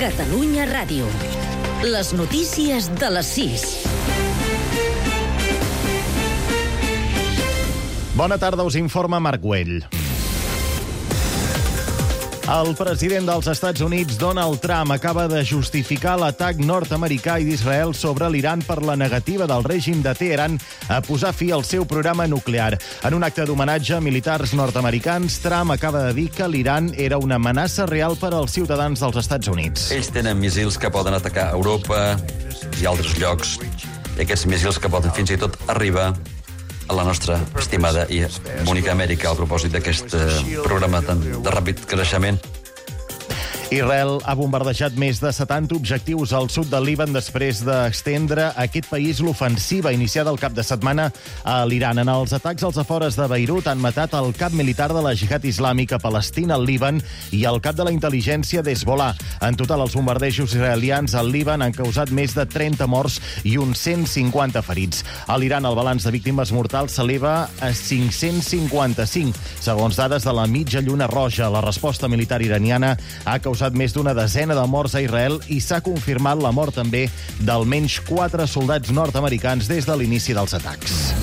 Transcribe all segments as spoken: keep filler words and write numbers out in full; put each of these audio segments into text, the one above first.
Catalunya Ràdio. Les notícies de les sis. Bona tarda, us informa Marc Güell. El president dels Estats Units, Donald Trump, acaba de justificar l'atac nord-americà i d'Israel sobre l'Iran per la negativa del règim de Teheran a posar fi al seu programa nuclear. En un acte d'homenatge a militars nord-americans, Trump acaba de dir que l'Iran era una amenaça real per als ciutadans dels Estats Units. Ells tenen missils que poden atacar Europa i altres llocs, i aquests missils que poden fins i tot arribar a la nostra estimada i bonica Amèrica a propòsit d'aquest programa tan de ràpid creixement. Israel ha bombardejat més de setanta objectius al sud del Líban després d'estendre a aquest país l'ofensiva iniciada el cap de setmana a l'Iran. En els atacs als afores de Beirut han matat el cap militar de la Jihad Islàmica Palestina al Líban i el cap de la intel·ligència d'Hezbollah. En total, els bombardejos israelians al Líban han causat més de trenta morts i uns cent cinquanta ferits. A l'Iran, el balanç de víctimes mortals s'eleva a cinc-cents cinquanta-cinc. Segons dades de la Mitja Lluna Roja, la resposta militar iraniana ha causat més d'una desena de morts a Israel i s'ha confirmat la mort també d'almenys quatre soldats nord-americans des de l'inici dels atacs.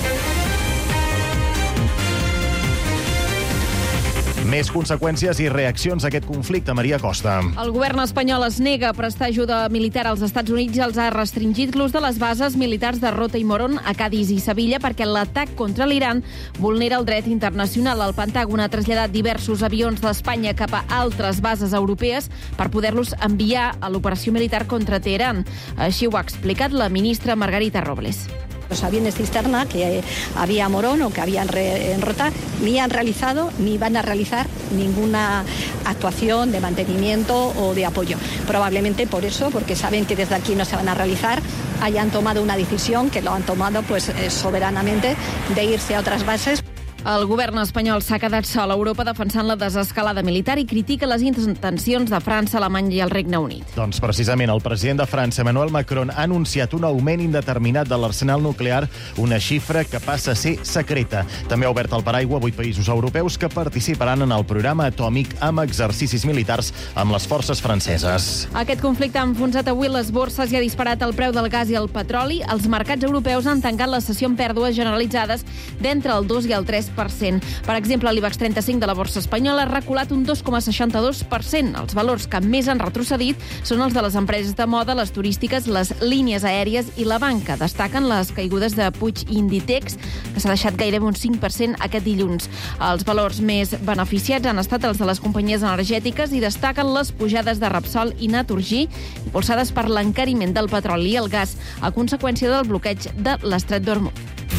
Més conseqüències i reaccions a aquest conflicte. Maria Costa. El govern espanyol es nega a prestar ajuda militar als Estats Units i els ha restringit l'ús de les bases militars de Rota i Morón a Cadis i Sevilla perquè l'atac contra l'Iran vulnera el dret internacional. El Pentàgon ha traslladat diversos avions d'Espanya cap a altres bases europees per poder-los enviar a l'operació militar contra Teheran. Així ho ha explicat la ministra Margarita Robles. Los aviones cisterna que había Morón o que habían en Rota ni han realizado ni van a realizar ninguna actuación de mantenimiento o de apoyo. Probablemente por eso, porque saben que desde aquí no se van a realizar, hayan tomado una decisión que lo han tomado pues eh, soberanamente de irse a otras bases. El govern espanyol s'ha quedat sol a Europa defensant la desescalada militar i critica les intencions de França, Alemanya i el Regne Unit. Doncs precisament el president de França, Emmanuel Macron, ha anunciat un augment indeterminat de l'arsenal nuclear, una xifra que passa a ser secreta. També ha obert el paraigua a vuit països europeus que participaran en el programa atòmic amb exercicis militars amb les forces franceses. Aquest conflicte ha enfonsat avui les borses i ha disparat el preu del gas i el petroli. Els mercats europeus han tancat la sessió amb pèrdues generalitzades d'entre el dos i el tres per cent. Per exemple, l'IBEX trenta-cinc de la borsa espanyola ha reculat un dos coma seixanta-dos per cent. Els valors que més han retrocedit són els de les empreses de moda, les turístiques, les línies aèries i la banca. Destaquen les caigudes de Puig i Inditex, que s'ha deixat gairebé un cinc per cent aquest dilluns. Els valors més beneficiats han estat els de les companyies energètiques i destaquen les pujades de Repsol i Naturgy, impulsades per l'encariment del petroli i el gas a conseqüència del bloqueig de l'Estret d'Hormuz.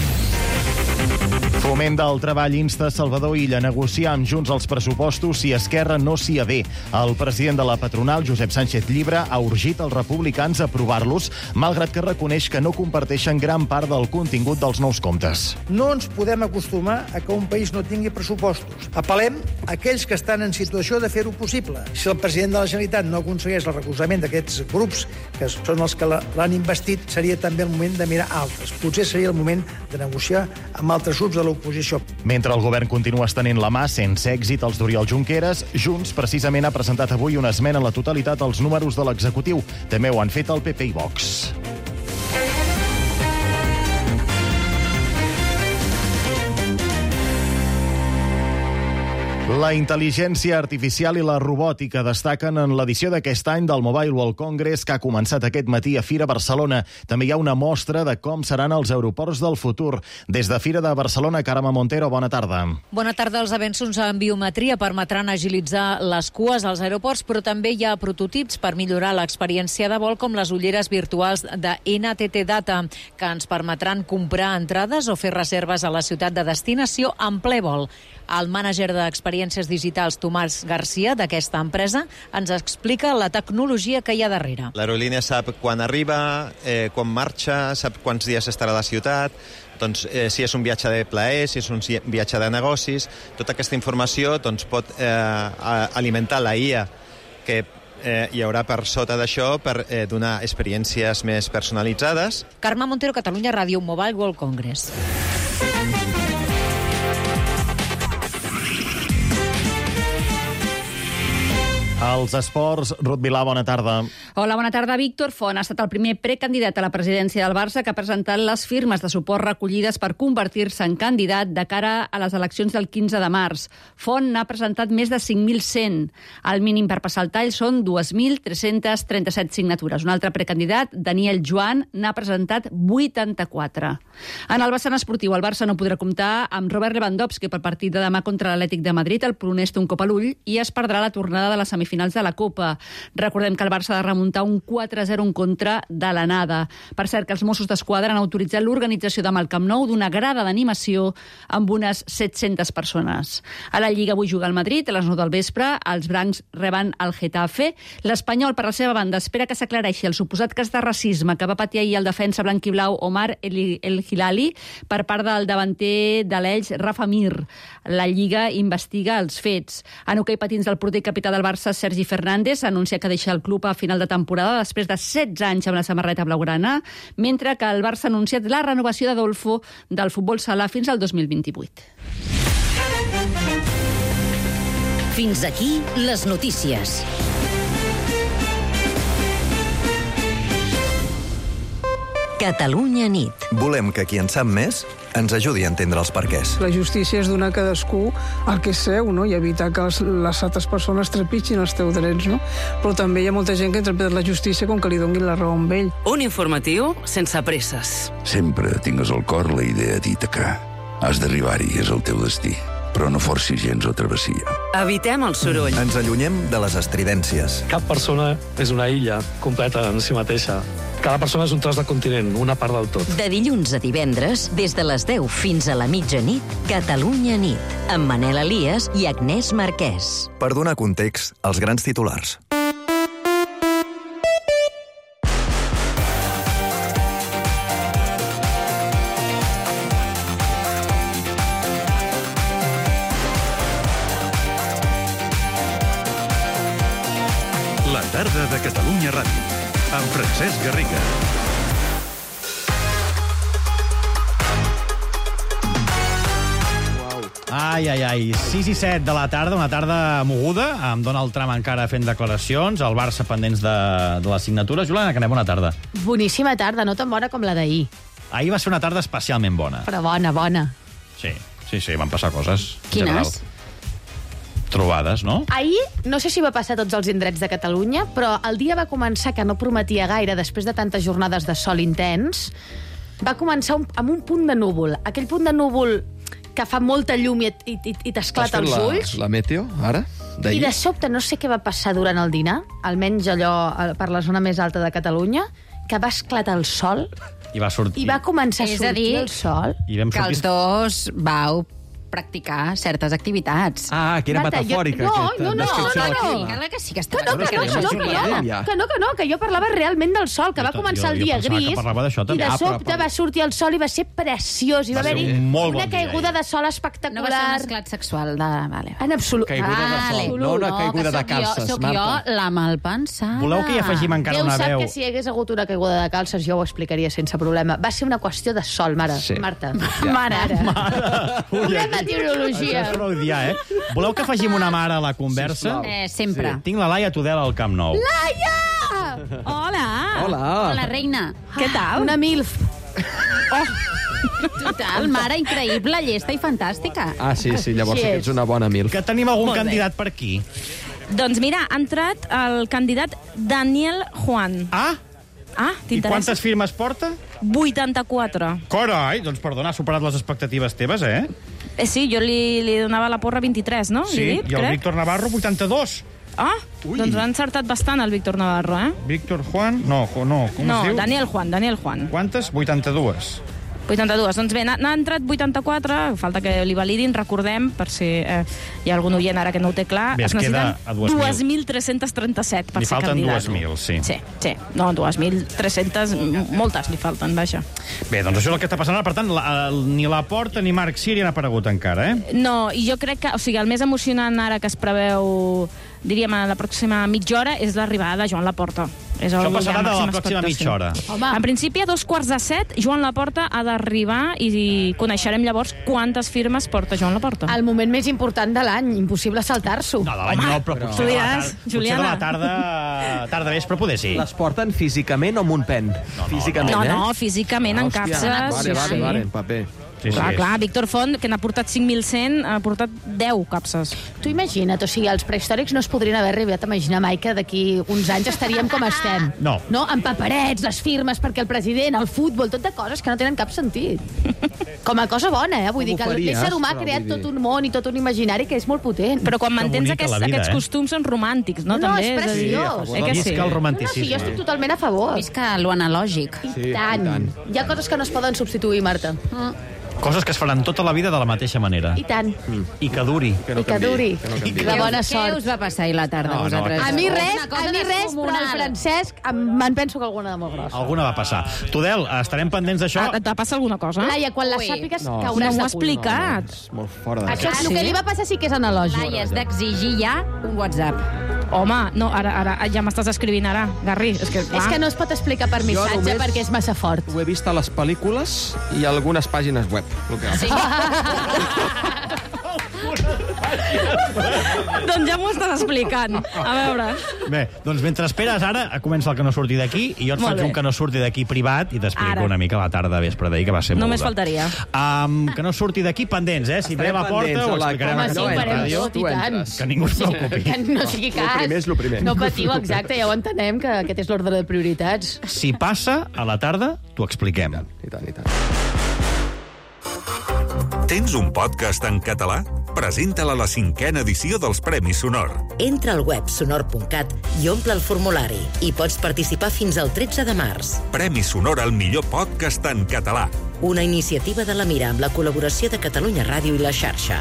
Foment del Treball insta Salvador Illa a negociar amb Junts els pressupostos si Esquerra no s'hi avé. El president de la patronal, Josep Sánchez Llibre, ha urgit els republicans a aprovar-los, malgrat que reconeix que no comparteixen gran part del contingut dels nous comptes. No ens podem acostumar a que un país no tingui pressupostos. Apel·lem a aquells que estan en situació de fer-ho possible. Si el president de la Generalitat no aconsegueix el recolzament d'aquests grups, que són els que l'han investit, seria també el moment de mirar altres. Potser seria el moment de negociar amb altres grups de l'oposició. Mentre el govern continua estenent la mà sense èxit als d'Oriol Junqueras, Junts precisament ha presentat avui una esmena a la totalitat als números de l'executiu. També ho han fet el P P i Vox. La intel·ligència artificial i la robòtica destaquen en l'edició d'aquest any del Mobile World Congress que ha començat aquest matí a Fira Barcelona. També hi ha una mostra de com seran els aeroports del futur. Des de Fira de Barcelona, Carme Montero, bona tarda. Bona tarda. Els avenços en biometria permetran agilitzar les cues als aeroports, però també hi ha prototips per millorar l'experiència de vol, com les ulleres virtuals de N T T Data, que ens permetran comprar entrades o fer reserves a la ciutat de destinació en ple vol. El mànager d'experiències digitals, Tomàs Garcia, d'aquesta empresa, ens explica la tecnologia que hi ha darrere. L'aerolínia sap quan arriba, eh, quan marxa, sap quants dies estarà a la ciutat, doncs, eh, si és un viatge de plaer, si és un viatge de negocis. Tota aquesta informació doncs, pot eh, alimentar la I A que eh, hi haurà per sota d'això per eh, donar experiències més personalitzades. Carme Montero, Catalunya Ràdio, Mobile World Congress. Els esports, Ruth Vilà, bona tarda. Hola, bona tarda. Víctor Font ha estat el primer precandidat a la presidència del Barça que ha presentat les firmes de suport recollides per convertir-se en candidat de cara a les eleccions del quinze de març. Font n'ha presentat més de cinc mil cent. El mínim per passar el tall són dos mil tres-cents trenta-set signatures. Un altre precandidat, Daniel Joan, n'ha presentat vuitanta-quatre. En el vessant esportiu, el Barça no podrà comptar amb Robert Lewandowski pel partit de demà contra l'Atlètic de Madrid. El polonès té un cop a l'ull i es perdrà la tornada de la semifinal finals de la Copa. Recordem que el Barça ha de remuntar un quatre a zero en contra de l'anada. Per cert, que els Mossos d'Esquadra han autoritzat l'organització demà al Camp Nou d'una grada d'animació amb unes set-centes persones. A la Lliga avui juga el Madrid, a les nou del vespre, els brancs reben el Getafe. L'Espanyol, per la seva banda, espera que s'aclareixi el suposat cas de racisme que va patir ahir el defensa blanquiblau Omar El, El Hilali per part del davanter de l'Elx, Rafa Mir. La Lliga investiga els fets. En hoquei patins, del porter capità del Barça, Sergi Fernández, anuncia que deixa el club a final de temporada després de setze anys amb la samarreta blaugrana, mentre que el Barça ha anunciat la renovació d'Adolfo del futbol sala fins al dos mil vint-i-vuit. Fins aquí les notícies. Catalunya nit. Volem que qui en sap més ens ajudi a entendre els perquès. La justícia és donar a cadascú el que és seu, no? I evitar que les, les altres persones trepitgin els teus drets, no? Però també hi ha molta gent que interpreta la justícia com que li donin la raó a ell. Un informatiu sense presses. Sempre tingues al cor la idea dita que has d'arribar-hi, és el teu destí. Però no forcis gens la travessia. Evitem el soroll. Ens allunyem de les estridències. Cap persona és una illa completa en si mateixa. Cada persona és un tros de continent, una part del tot. De dilluns a divendres, des de les deu fins a la mitjanit, Catalunya nit, amb Manel Elias i Agnès Marquès. Per donar context als grans titulars. La tarda de Catalunya Ràdio, amb Francesc Garriga. Ai, ai, ai. sis i set de la tarda, una tarda moguda, amb Donald Trump encara fent declaracions, el Barça pendents de, de les signatures. Juliana Canet, bona tarda. Boníssima tarda, no tan bona com la d'ahir. Ahir va ser una tarda especialment bona. Però bona, bona. Sí, sí, sí, van passar coses. Quines? Trobades, no? Ahir, no sé si va passar a tots els indrets de Catalunya, però el dia va començar que no prometia gaire, després de tantes jornades de sol intens, va començar un, amb un punt de núvol. Aquell punt de núvol que fa molta llum i, i, i, i t'esclata els la, ulls. la meteo, ara? I de sobte, no sé què va passar durant el dinar, almenys allò per la zona més alta de Catalunya, que va esclatar el sol i va sortir. I va començar a És sortir a dir, el sol. I vam que sortir... els dos vau practicar certes activitats. Ah, que era Marta, metafòrica, jo... no, aquesta no, no, descripció no, de no, clima. Clar que sí que està... Que no, que, que, no, que, no, que, no, que no, que no, que jo parlava realment del sol, que va Jo- començar jo- el dia jo pensava que gris, parlava d'això i també. de Ah, però- sobte va sortir el sol i va ser preciós, i va, Va ser haver-hi un molt bon una dia, caiguda eh? de sol No va ser un espectacular. esclat sexual de... Vale. En absolut. Caiguda de Vale. sol, no una caiguda que de sóc calces, jo, sóc Marta. jo la malpensada. Voleu que hi afegim encara Déu una sap veu? que si hi hagués hagut una caiguda de calces jo ho explicaria sense problema. Va ser una qüestió de sol, mare. Sí. Marta. Ja. Mare. Ui, Una aquí- meteorologia. Això és prou dia, eh? Voleu que afegim una mare a la conversa? Eh, sempre. Sí. Tinc la Laia Tudela al Camp Nou. Laia! Hola! Hola. Hola, reina. Què tal? Una milf. Total, mare increïble, llesta i fantàstica. Ah, sí, sí, llavors Així sí que ets una bona mil. Que tenim algun Molt bé. candidat per aquí? Doncs mira, ha entrat el candidat Daniel Juan. Ah? Ah, I t'interessa? quantes firmes porta? vuitanta-quatre. Carai, doncs perdona, ha superat les expectatives teves, eh? Eh, sí, jo li, li donava la porra vint-i-tres, no? Sí, Li he dit, i el crec. Víctor Navarro, vuitanta-dos. Ah, Ui. doncs ha encertat bastant el Víctor Navarro, eh? Víctor Juan... No, jo- no, com No, es diu? Daniel Juan, Daniel Juan. Quantes? vuitanta-dues. vuitanta-dos. Doncs bé, n'ha n'ha entrat vuitanta-quatre, falta que li validin, recordem, per si eh, hi ha algun oient ara que no ho té clar. Bé, es es queda necessiten a dos mil. dos mil tres-cents trenta-set per Li ser falten candidat. dos mil, sí. Sí, sí. No, dos mil tres-cents, m- moltes li falten, vaja. Bé, doncs això és el que està passant ara. Per tant, la, el, ni la Porta ni Marc Siri han aparegut encara, eh? No, i jo crec que, o sigui, el més emocionant ara que es preveu, diríem, a la pròxima mitja hora, és l'arribada de Joan Laporta. És Això el passarà de de la màxima pròxima expectació. mitja hora. Home. En principi, a dos quarts de set, Joan Laporta ha d'arribar i coneixerem llavors quantes firmes porta Joan Laporta. El moment més important de l'any, impossible saltar-s'ho. No, de l'any no, però Tu potser de la diràs, tarda, potser de Juliana. la tarda, tarda vespre poder sí. Les porten físicament o amb un pen? No, físicament, No, eh? no, físicament, en Hòstia, capses. Vale, sí, vale, sí. vale, en paper. Sí, Clar, sí, clar, Víctor Font, que n'ha portat cinc mil cent, ha portat deu capses. Tu imagina't, o sigui, els prehistòrics no es podrien haver arribat a imaginar mai que d'aquí uns anys estaríem com estem. No. No, amb paperets, les firmes, perquè el president, el futbol, tot de coses que no tenen cap sentit. Com a cosa bona, eh? Vull Com dir que ho faries, l'ésser humà ha però creat vull dir- tot un món i tot un imaginari que és molt potent. Però quan Que mantens bonica aquests, la vida, aquests eh? costums són romàntics, no? No, També, és a dir, preciós. Eh que sí? Visca el No, no, romanticisme. sí, jo estic totalment a favor. Visca lo analògic. I, Sí, tant. i tant. Hi ha coses que no es poden substituir, Marta. Mm. Coses que es faran tota la vida de la mateixa manera. I tant. I que duri. Que no I que canviï, duri. que no canviï. De bona Què sort. us va passar ahir la tarda, No, no, vosaltres? A mi És res, una cosa a mi res, però descomunal. el Francesc em- me'n penso que alguna de molt grossa. Alguna va passar. Tudel, estarem pendents d'això. Ah, et va passar alguna cosa? Laia, quan la Ui. sàpigues, No. No cauràs m'ho de ha cul. explicat. És molt fora de... Això és el Sí? que li va passar sí que és analògic. Laia, has d'exigir ja un WhatsApp. Home, no, ara, ara ja m'estàs escrivint ara, Garri. És que, clar, És que no es pot explicar per missatge només- perquè és massa fort. Ho he vist a les pel·lícules i a algunes pàgines web. El que... Sí. doncs ja m'ho estàs explicant. A veure. Bé, doncs mentre esperes ara, comença el que no surti d'aquí i jo et Molt faig bé. un que no surti d'aquí privat i t'explico Ara. una mica la tarda vespre d'ahir, que va ser Només moguda. faltaria. Um, que no surti d'aquí pendents, eh? Si Estarem ve a la porta, pendents, ho Ola, explicarem Home, a sí, Catalunya ho farem Ràdio. tot, i Tu tant. entres. Que ningú es preocupi. Que no sigui cas. Lo primer és lo primer. No patiu, exacte, ja ho entenem, que aquest és l'ordre de prioritats. Si passa a la tarda, t'ho expliquem. I tant, i tant. Tens un podcast en català? Presenta-la a la cinquena edició dels Premis Sonor. Entra al web sonor punt cat i omple el formulari. I pots participar fins al tretze de març. Premi Sonor al millor podcast en català. Una iniciativa de la Mira amb la col·laboració de Catalunya Ràdio i la xarxa.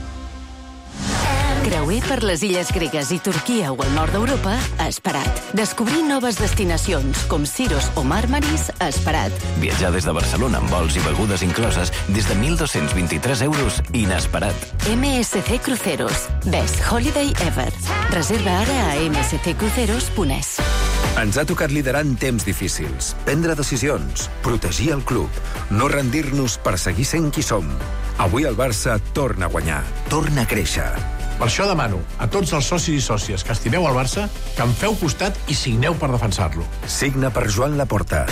Creuer per les illes gregues i Turquia o el nord d'Europa, esperat. Descobrir noves destinacions, com Siros o Màrmaris, esperat. Viatjar des de Barcelona amb vols i begudes incloses des de mil dos-cents vint-i-tres euros, inesperat. M S C Cruceros. Best Holiday Ever. Reserva ara a m s c cruceros punt es. Ens ha tocat liderar en temps difícils, prendre decisions, protegir el club, no rendir-nos per seguir sent qui som. Avui el Barça torna a guanyar, torna a créixer. Per això demano a tots els socis i sòcies que estimeu el Barça que em feu costat i signeu per defensar-lo. Signa per Joan Laporta.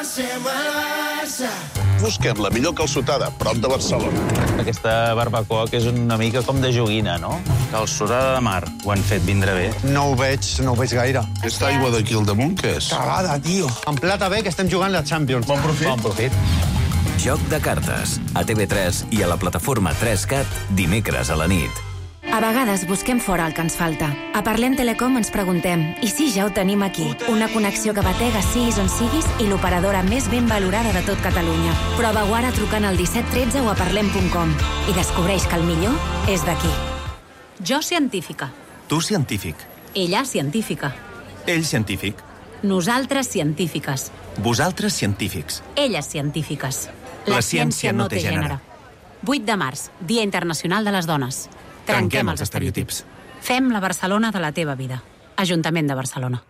Busquem la millor calçotada prop de Barcelona. Aquesta barbacoa que és una mica com de joguina, no? Calçotada de mar. Ho han fet vindre bé. No ho veig, no ho veig gaire. Aquesta aigua d'aquí al damunt, què és? Cagada, tio. En plata bé, que estem jugant la Champions. Bon profit. Bon profit. Joc de cartes, a T V tres i a la plataforma tres cat, dimecres a la nit. A vegades busquem fora el que ens falta. A Parlem Telecom ens preguntem, i si ja ho tenim aquí? Una connexió que batega siguis on siguis i l'operadora més ben valorada de tot Catalunya. Prova-ho ara trucant al disset tretze o a parlem punt com i descobreix que el millor és d'aquí. Jo científica. Tu científic. Ella científica. Ell científic. Nosaltres científiques. Vosaltres científics. Elles científiques. La ciència no té gènere. vuit de març, Dia Internacional de les Dones. Trenquem els estereotips. Fem la Barcelona de la teva vida. Ajuntament de Barcelona.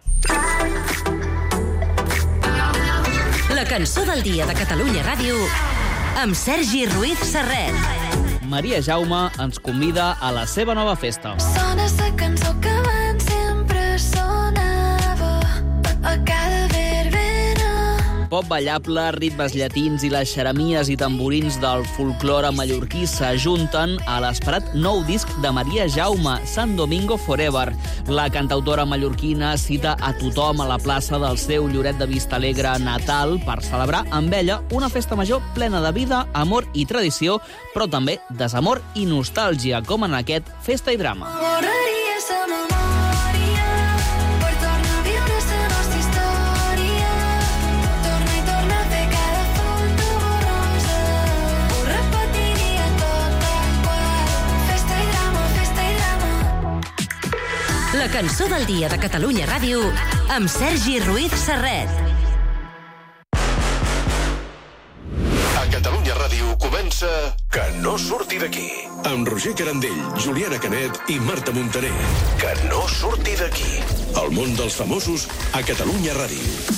La cançó del dia de Catalunya Ràdio amb Sergi Ruiz Serret. Maria Jaume ens convida a la seva nova festa. Sona esa cançó que abans sempre sonava a cada verbena. Pop ballable, ritmes llatins i les xeremies i tamborins del folklore mallorquí s'ajunten a l'esperat nou disc de Maria Jaume, Sant Domingo Forever. La cantautora mallorquina cita a tothom a la plaça del seu Lloret de Vistalegre natal per celebrar amb ella una festa major plena de vida, amor i tradició, però també desamor i nostàlgia, com en aquest Festa i Drama. Borraria sa memòria per tornar a viure sa nostra història. Torna i torna a fer cada foto borrosa. Ho repetiria tot tal qual. Festa i drama, festa i drama. La cançó del dia de Catalunya Ràdio amb Sergi Ruiz Serret. A Catalunya Ràdio, comença Que no surti d'aquí. Amb Roger Carandell, Juliana Canet i Marta Montaner. Que no surti d'aquí. El món dels famosos a Catalunya Ràdio.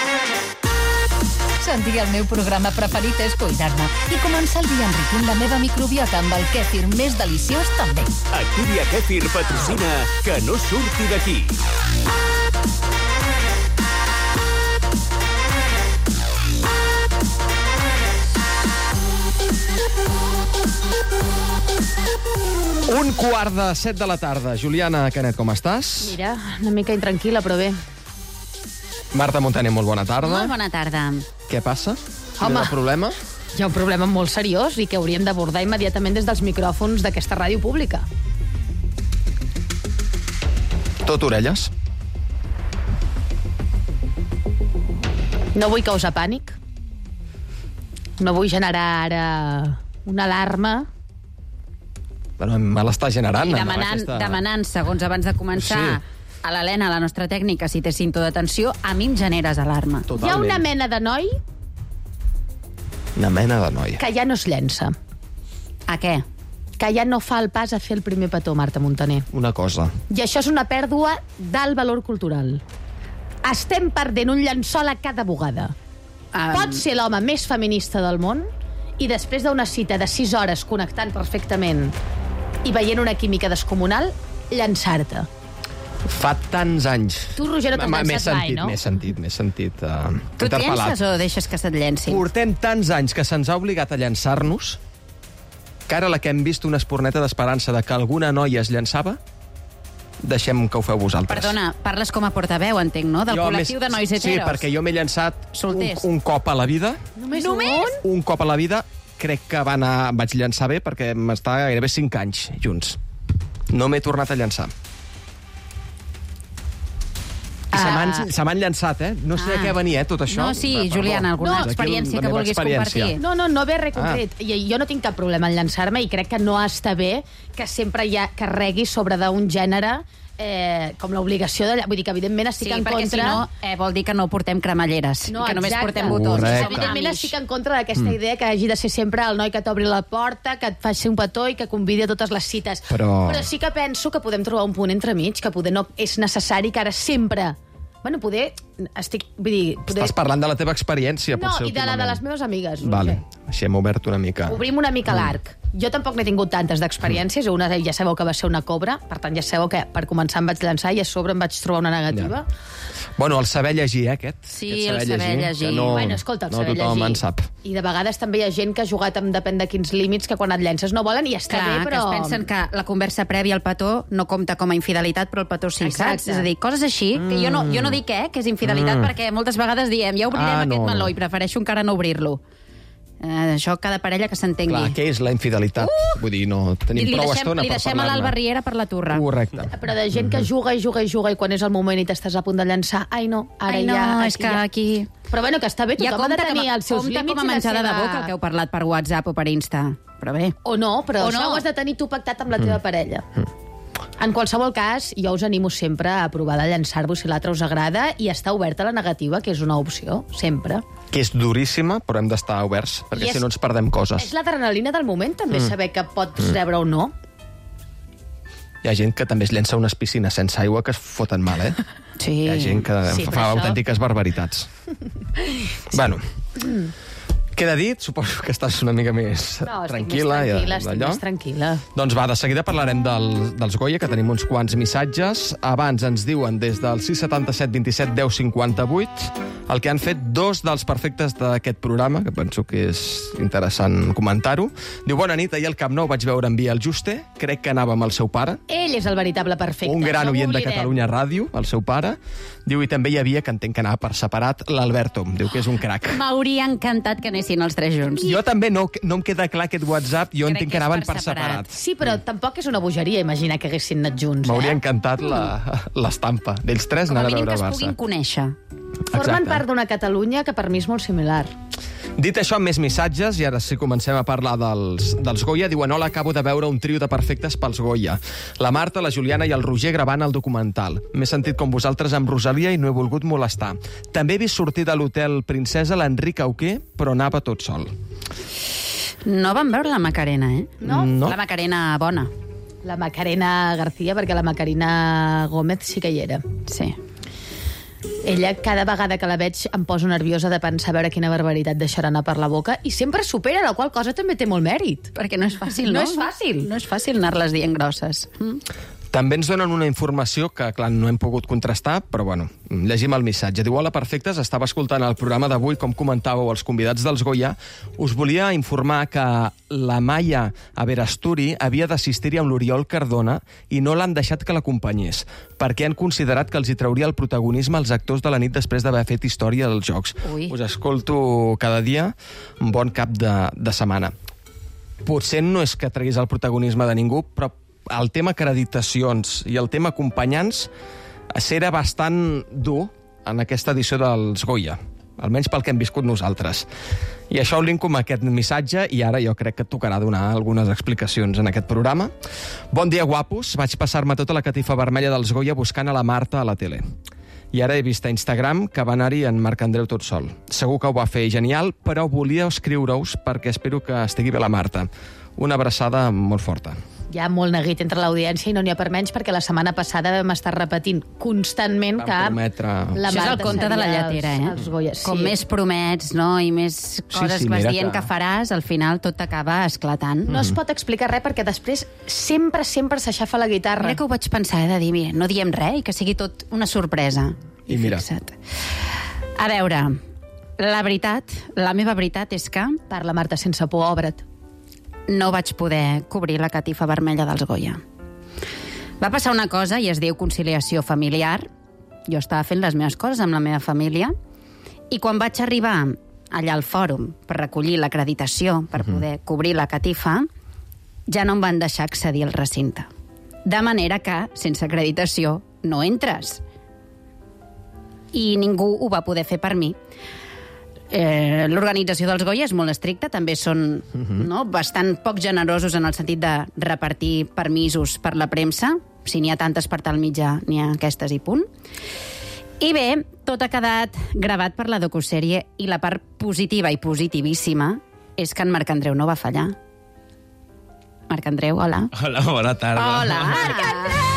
Sentir el meu programa preferit és cuidar-me. I començar el dia enriquint la meva microbiota amb el kèfir més deliciós també. Activia Kèfir patrocina Que no surti d'aquí. Un quart de set de la tarda. Juliana Canet, com estàs? Mira, una mica intranquil·la, però bé. Marta Montaner, molt bona tarda. Molt bona tarda. Què passa? Home. Hi ha un problema? Hi ha un problema molt seriós i que hauríem d'abordar immediatament des dels micròfons d'aquesta ràdio pública. Tot orelles. No vull causar pànic. No vull generar ara una alarma. Bueno, me l'està generant. I demanant, aquesta... demanant, segons abans de començar, sí. a l'Helena, la nostra tècnica, si té cinto d'atenció, a mi em generes alarma. Totalment. Hi ha una mena de noi... Una mena de noi. Que ja no es llença. A què? Que ja no fa el pas a fer el primer petó, Marta Montaner. Una cosa. I això és una pèrdua d'alt valor cultural. Estem perdent un llençol a cada bugada. Um... Pot ser l'home més feminista del món i després d'una cita de sis hores connectant perfectament i veient una química descomunal, llançar-te. Fa tants anys. Tu, Roger, no t'has llançat mai, no? M'he sentit, m'he sentit uh, tu et llences o deixes que se't llencin? Portem tants anys que se'ns ha obligat a llançar-nos que ara la que hem vist una esporneta d'esperança de que alguna noia es llançava, deixem que ho feu vosaltres. Perdona, parles com a portaveu, entenc, no? Del jo col·lectiu més... de nois heteros. Sí, perquè jo m'he llançat un, un cop a la vida. Només, Només? Un? Un cop a la vida. Crec que va anar, vaig llançar bé perquè m'estava gairebé cinc anys junts. No m'he tornat a llançar. I se m'han se m'han llançat, eh? No sé ah. a què venia, eh, tot això. No, sí, Perdó. Juliana, alguna no, experiència que vulguis experiència. compartir. No, no, no ve res concret. Ah. Jo no tinc cap problema en llançar-me i crec que no està bé que sempre hi ha carregui sobre d'un gènere eh, com l'obligació de... Vull dir que, evidentment, estic sí, en contra... Sí, perquè si no eh, vol dir que no portem cremalleres, no, que només portem botons. Correcte. Evidentment, estic en contra d'aquesta mm. idea que hagi de ser sempre el noi que t'obri la porta, que et faci un petó i que convidi a totes les cites. Però... Però sí que penso que podem trobar un punt entremig, que poder no és necessari que ara sempre... Bueno, poder... Estic... Vull dir... Poder... Estàs parlant de la teva experiència, no, potser, i de la de les meves amigues. Vale, així hem obert una mica. Obrim una mica mm. l'arc. Jo tampoc n'he tingut tantes d'experiències, una ja sabeu que va ser una cobra, per tant ja sabeu que per començar em vaig llançar i a sobre em vaig trobar una negativa. Ja. Bueno, el saber llegir, eh, aquest. Sí, aquest el saber llegir. llegir. No, bueno, escolta, el no saber tothom llegir. en sap. I de vegades també hi ha gent que ha jugat amb depèn de quins límits, que quan et llences no volen i està Clar, bé, però... que es pensen que la conversa prèvia al petó no compta com a infidelitat, però el petó sí, Exacte. saps? És a dir, coses així, mm. que jo no, jo no dic eh, que és infidelitat, mm. perquè moltes vegades diem, ja obrirem ah, aquest no, meló no. i prefereixo encara no obrir-lo. Eh, això cada parella que s'entengui. Clar, què és la infidelitat? Uh! Vull dir, no tenim li prou deixem, estona li per deixem a l'Alba Riera per la turra. Correcte. Però de gent que juga i juga i juga i quan és el moment i t'estàs a punt de llançar, ai no, ara ai, no, ja... és que ja... aquí... Però bueno, que està bé, tothom ha de tenir els seus límits com a menjada de boca el que heu parlat per WhatsApp o per Insta. Però bé. O no, però o això no. ho has de tenir tu pactat amb la teva mm. parella. Mm. En qualsevol cas, jo us animo sempre a provar de llançar-vos si l'altre us agrada i estar oberta a la negativa, que és una opció, sempre. Que és duríssima, però hem d'estar oberts, perquè és, si no ens perdem coses. És l'adrenalina del moment, també, mm. saber que pots mm. rebre o no. Hi ha gent que també es llença a unes piscines sense aigua que es foten mal, eh? Sí. Hi ha gent que sí, fa això... autèntiques barbaritats. sí. Bueno... Queda dit, suposo que estàs una mica més no, tranquil·la. Més tranquil·la, i estic més tranquil·la. Doncs va, de seguida parlarem del, dels Goya, que tenim uns quants missatges. Abans ens diuen des del sis setanta set vint set deu cinquanta vuit el que han fet dos dels perfectes d'aquest programa, que penso que és interessant comentar-ho. Diu, bona nit, ahir al Camp Nou vaig veure en Biel Juste, crec que anava amb el seu pare. Ell és el veritable perfecte. Un gran no oient de Catalunya Ràdio, el seu pare. Diu, i també hi havia, que entenc que anava per separat, l'Alberto. Diu que és un crac. M'hauria encantat que anessin els tres junts. Jo també no, no em queda clar aquest WhatsApp, jo entenc que, que anaven per separat. separat. Sí, però mm. tampoc és una bogeria imaginar que haguessin anat junts. M'hauria eh? encantat l'estampa d'ells tres anar a veure Barça. Com a mínim que es puguin conèixer. Formen part d'una Catalunya que per mi és molt similar. Dit això, amb més missatges, i ara sí comencem a parlar dels, dels Goya, diuen, hola, acabo de veure un trio de perfectes pels Goya. La Marta, la Juliana i el Roger gravant el documental. M'he sentit com vosaltres amb Rosalia i no he volgut molestar. També he vist sortir de l'hotel Princesa l'Enric Auqué, però anava tot sol. No vam veure la Macarena, eh? No? no. La Macarena bona. La Macarena García, perquè la Macarena Gómez sí que hi era. Sí. Ella, cada vegada que la veig, em poso nerviosa de pensar a veure quina barbaritat deixarà anar per la boca, i sempre supera, la qual cosa també té molt mèrit. Perquè no és fàcil, no? no? No és fàcil. No és fàcil anar-les dient grosses. Mm. També ens donen una informació que, clar, no hem pogut contrastar, però, bueno, llegim el missatge. Diu, hola, perfectes, estava escoltant el programa d'avui, com comentàveu els convidats dels Goya. Us volia informar que la Maia Averasturi havia d'assistir-hi amb l'Oriol Cardona i no l'han deixat que l'acompanyés, perquè han considerat que els hi trauria el protagonisme als actors de la nit després d'haver fet història dels Jocs. Ui. Us escolto cada dia, un bon cap de, de setmana. Potser no és que treguis el protagonisme de ningú, però el tema acreditacions i el tema acompanyants serà bastant dur en aquesta edició dels Goya, almenys pel que hem viscut nosaltres. I això ho linko amb aquest missatge i ara jo crec que et tocarà donar algunes explicacions en aquest programa. Bon dia, guapos. Vaig passar-me tota la catifa vermella dels Goya buscant a la Marta a la tele. I ara he vist a Instagram que va anar-hi en Marc Andreu tot sol. Segur que ho va fer genial, però volia escriure-us perquè espero que estigui bé la Marta. Una abraçada molt forta. Hi ha molt neguit entre l'audiència i no n'hi ha per menys, perquè la setmana passada vam estar repetint constantment Vam que prometre... la Això és el Marta conte de la seria lletera, els- eh? els Goya. Com Sí. més promets, no?, i més coses sí, que vas mira dient que- que... faràs, al final tot t'acaba esclatant. No es pot explicar res perquè després sempre, sempre s'aixafa la guitarra. Mira que ho vaig pensar, eh, de dir, mira, no diem res i que sigui tot una sorpresa. I mira. Fixa't. A veure, la veritat, la meva veritat és que Parla, Marta, sense por, obre't. no vaig poder cobrir la catifa vermella dels Goya. Va passar una cosa i es diu conciliació familiar. Jo estava fent les meves coses amb la meva família i quan vaig arribar allà al fòrum per recollir l'acreditació, per poder cobrir la catifa, ja no em van deixar accedir al recinte. De manera que, sense acreditació, no entres. I ningú ho va poder fer per mi. Eh, L'organització dels Goya és molt estricta, també són uh-huh. no, bastant poc generosos en el sentit de repartir permisos per la premsa. Si n'hi ha tantes per tal mitjà, n'hi ha aquestes i punt. I bé, tot ha quedat gravat per la docusèrie i la part positiva i positivíssima és que en Marc Andreu no va fallar. Marc Andreu, hola. Hola, bona tarda. Hola. Marc Andreu!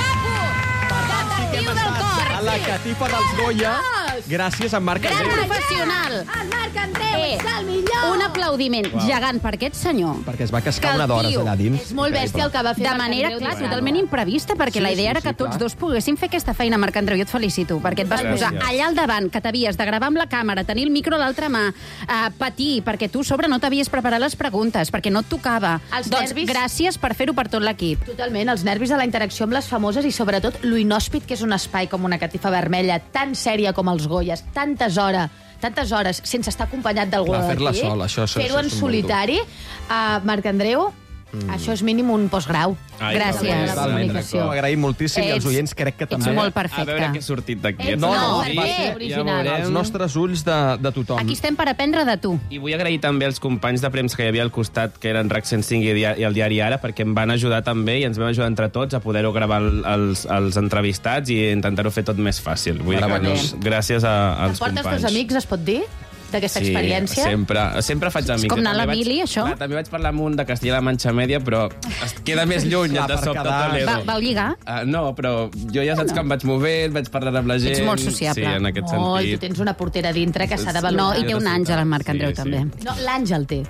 Guapo! Del cor! A la catifa dels Goya, gràcies a Marc Gran Andreu. professional. El Marc Andreu Eh, és el millor! Un aplaudiment Uau. gegant per aquest senyor. Perquè es va Que cascar el una d'hores tio allà dins. És molt bèstia el que va fer De Marc manera, Andreu. clar, diu, totalment imprevista, perquè Sí, la idea sí, era sí, que tots clar. dos poguéssim fer aquesta feina. Marc Andreu, jo et felicito, perquè et vas Gràcies. posar allà al davant, que t'havies de gravar amb la càmera, tenir el micro a l'altra mà, uh, patir, perquè tu a sobre no t'havies preparat les preguntes, perquè no et tocava. Els doncs nervis- gràcies per fer-ho per tot l'equip. Totalment, els nervis de la interacció amb les famoses i sobretot lo inhòspit que és un espai com una catifa vermella, tan sèria com els Goyes, tantes hores, tantes hores sense estar acompanyat d'algú Clar, d'aquí. fer-la sola, això- això- Fer-ho això en és molt solitari. Uh, Marc Andreu, mm. això és mínim un postgrau. Ai, Gràcies. que bé. La comunicació. Ho agraïm moltíssim i els Ets- oients crec que ets també. molt A perfecte. veure què ha sortit d'aquí. Ets No, no, no, per va què? ser Original. ja Els veurem. nostres ulls de, de tothom. Aquí estem per aprendre de tu. I vull agrair també als companys de premsa que hi havia al costat, que eren RAC cent cinc i dia- i el diari Ara, perquè em van ajudar també i ens vam ajudar entre tots a poder-ho gravar el- els, els entrevistats i intentar-ho fer tot més fàcil. Vull dir que Meravellós. nos, gràcies a, als Portes companys. dos amics, es pot dir, d'aquesta Sí, experiència? sempre, sempre faig amics. com anar a la També vaig- mili, això? Clar, també vaig parlar amb un de Castilla-La Manxa Media, però es queda més lluny, Clar, de per sobte quedar- Toledo. Va, vau lligar? Uh, no, però jo ja saps que em vaig movent, vaig parlar amb la gent... Ets molt sociable. Sí, en aquest Molt, tu sentit. tens una portera dintre que s'ha de No, valorar. i té un àngel, en Marc Andreu, Sí, sí. també. No, l'Àngel té.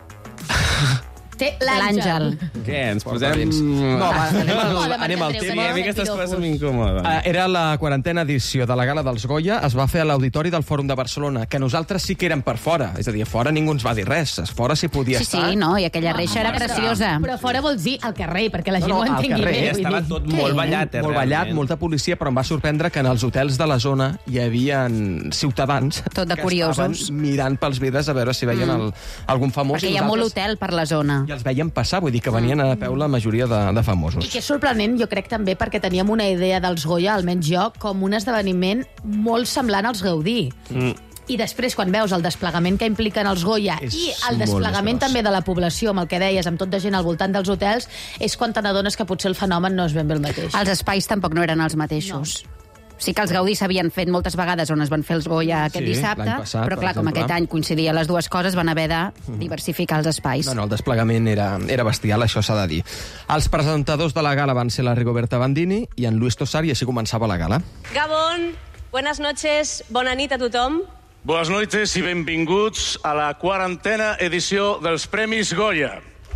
Té L'Àngel. Què, ens Porta posem... dins. No, va, anem al, Incomoda, Marc anem al Andreu, Sí, tema. a mi aquestes piropos. coses m'incomoden. Uh, era la quarantena edició de la Gala dels Goya, es va fer a l'Auditori del Fòrum de Barcelona, que nosaltres sí que érem per fora, és a dir, a fora ningú ens va dir res, a fora s'hi podia Sí, estar. sí, no, i aquella reixa era preciosa. Però fora vols dir al carrer, perquè la No, gent no, ho al entengui carrer, bé. Ja vull estava dir. tot molt ballat, eh, Molt ballat, realment. molta policia, però em va sorprendre que en els hotels de la zona hi havia ciutadans Tot de que curiosos. estaven mirant pels vidres a veure si veien Mm. el, algun famós. Perquè i hi ha molt nosaltres- hotel per la zona. I els veiem passar, vull dir que venien a peu la majoria de, de famosos. I que és sorprenent, jo crec també, perquè teníem una idea dels Goya, almenys jo, com un esdeveniment molt semblant als Gaudí. Mm. I després, quan veus el desplegament que impliquen els Goya És i el molt desplegament més gros. també de la població, amb el que deies, amb tot de gent al voltant dels hotels, és quan te n'adones que potser el fenomen no és ben bé el mateix. Els espais tampoc no eren els mateixos. Sí que els Gaudí s'havien fet moltes vegades on es van fer els Goya aquest Sí, dissabte, l'any passat, però per clar, com exemple. aquest any coincidia les dues coses, van haver de diversificar els espais. No, no, el desplegament era, era bestial, això s'ha de dir. Els presentadors de la gala van ser la Rigoberta Bandini i en Luis Tosar, i així començava la gala. Gabon, buenas noches, bona nit a tothom. Buenas noches y benvinguts a la quarantena edició dels Premis Goya.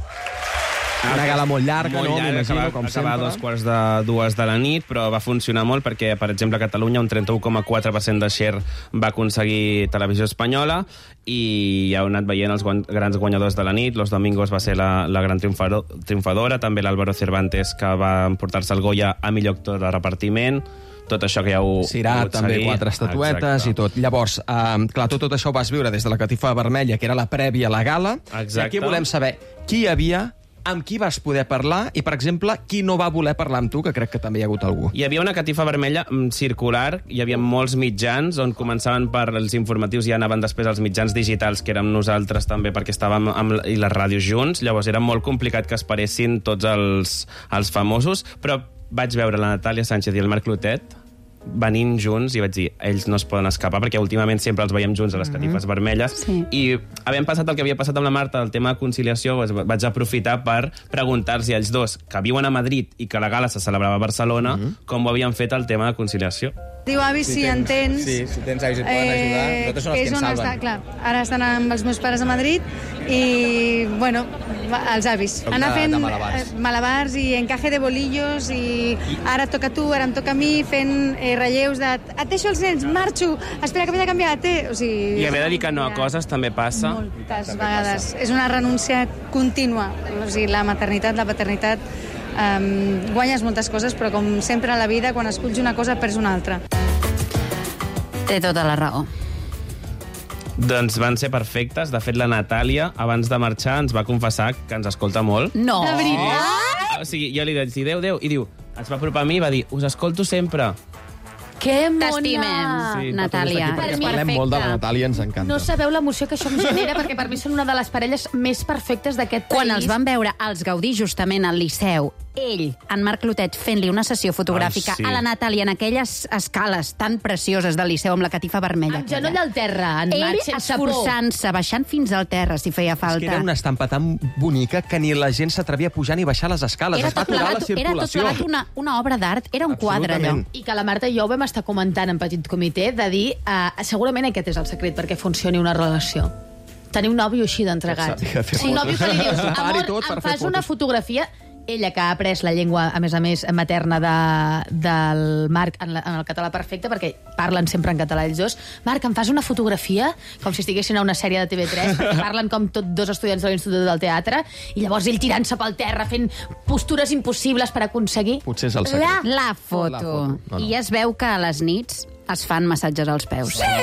Una gala molt llarga, molt no? llarga, M'imagino, acabar, com acabar a sempre. dos quarts de dues de la nit, però va funcionar molt perquè, per exemple, a Catalunya un trenta-u coma quatre per cent de share va aconseguir Televisió Espanyola i ja heu anat veient els guany, grans guanyadors de la nit. Los Domingos va ser la, la gran triomfador, triomfadora, també l'Álvaro Cervantes, que va emportar-se el Goya a millor actor de repartiment. Tot això que ja heu Cirat, també seguir. quatre estatuetes Exacte. i tot. Llavors, eh, clar, tot, tot això ho vas viure des de la catifa vermella, que era la prèvia a la gala. Exacte. I aquí volem saber qui hi havia, amb qui vas poder parlar i, per exemple, qui no va voler parlar amb tu, que crec que també hi ha hagut algú. Hi havia una catifa vermella mm, circular, hi havia molts mitjans, on començaven per els informatius i anaven després als mitjans digitals, que érem nosaltres també, perquè estàvem amb, i les ràdios junts. Llavors era molt complicat que esperessin tots els, els famosos, però vaig veure la Natàlia Sánchez i el Marc Clotet venint junts i vaig dir, ells no es poden escapar perquè últimament sempre els veiem junts a les catifes mm-hmm. vermelles Sí. i havent passat el que havia passat amb la Marta, el tema de conciliació, doncs vaig aprofitar per preguntar-los a ells dos, que viuen a Madrid i que la gala se celebrava a Barcelona, mm-hmm. com ho havien fet el tema de conciliació. Diu avi, si, si entens... Sí, si tens avis i et poden ajudar, nosaltres són els que ens salven. Està, clar, ara estan amb els meus pares a Madrid i, bueno, va, els avis. Soc Anar de- fent de malabars. eh, malabars i encaje de bolillos i ara et toca a tu, ara em toca a mi, fent eh, relleus de et deixo els nens, marxo, espera que m'he de canviar de té. O sigui, I haver de dir que no a coses també passa. moltes vegades. És una renúncia contínua. O sigui, la maternitat, la paternitat, um, guanyes moltes coses, però com sempre a la vida, quan esculls una cosa, perds una altra. Té tota la raó. Doncs van ser perfectes. De fet, la Natàlia, abans de marxar, ens va confessar que ens escolta molt. No! De veritat? O sigui, jo li vaig dir, Déu, Déu, i diu, es va apropar a mi i va dir, us escolto sempre. Que mona! T'estimem, Sí, Natàlia. per Perquè mi, parlem molt de la Natàlia, ens encanta. No sabeu l'emoció que això em genera, perquè per mi són una de les parelles més perfectes d'aquest país. Quan els van veure als Gaudí justament al Liceu, ell, en Marc Clotet, fent-li una sessió fotogràfica Ai, sí. a la Natàlia en aquelles escales tan precioses del Liceu amb la catifa vermella. Amb genoll al terra, en Ell Marc, sense por. esforçant-se, baixant fins al terra, si feia És que falta. era una estampa tan bonica que ni la gent s'atrevia a pujar ni baixar les escales. Era es va tot aturar la plegat, era tot circulació. plegat una, una obra d'art, era un quadre, allò. Absolutament. I que la Marta i jo ho vam estar comentant en petit comitè, de dir, uh, segurament aquest és el secret perquè funcioni una relació. Tenir un nòvio així d'entregat. Que sàpiga fer Sí, un nòvio que li dius, fotos. Pare i amor, tot per em fer fas una fotos." fotografia... Ella, que ha après la llengua, a més a més, materna de, del Marc en, la, en el català perfecte, perquè parlen sempre en català ells dos. Marc, em fas una fotografia? Com si estiguessin a una sèrie de T V tres, perquè parlen com tot dos estudiants de l'Institut del Teatre, i llavors ell tirant-se pel terra, fent postures impossibles per aconseguir... Potser és el secret. La, la foto. La foto. No, no. I es veu que a les nits es fan massatges als peus. Sí!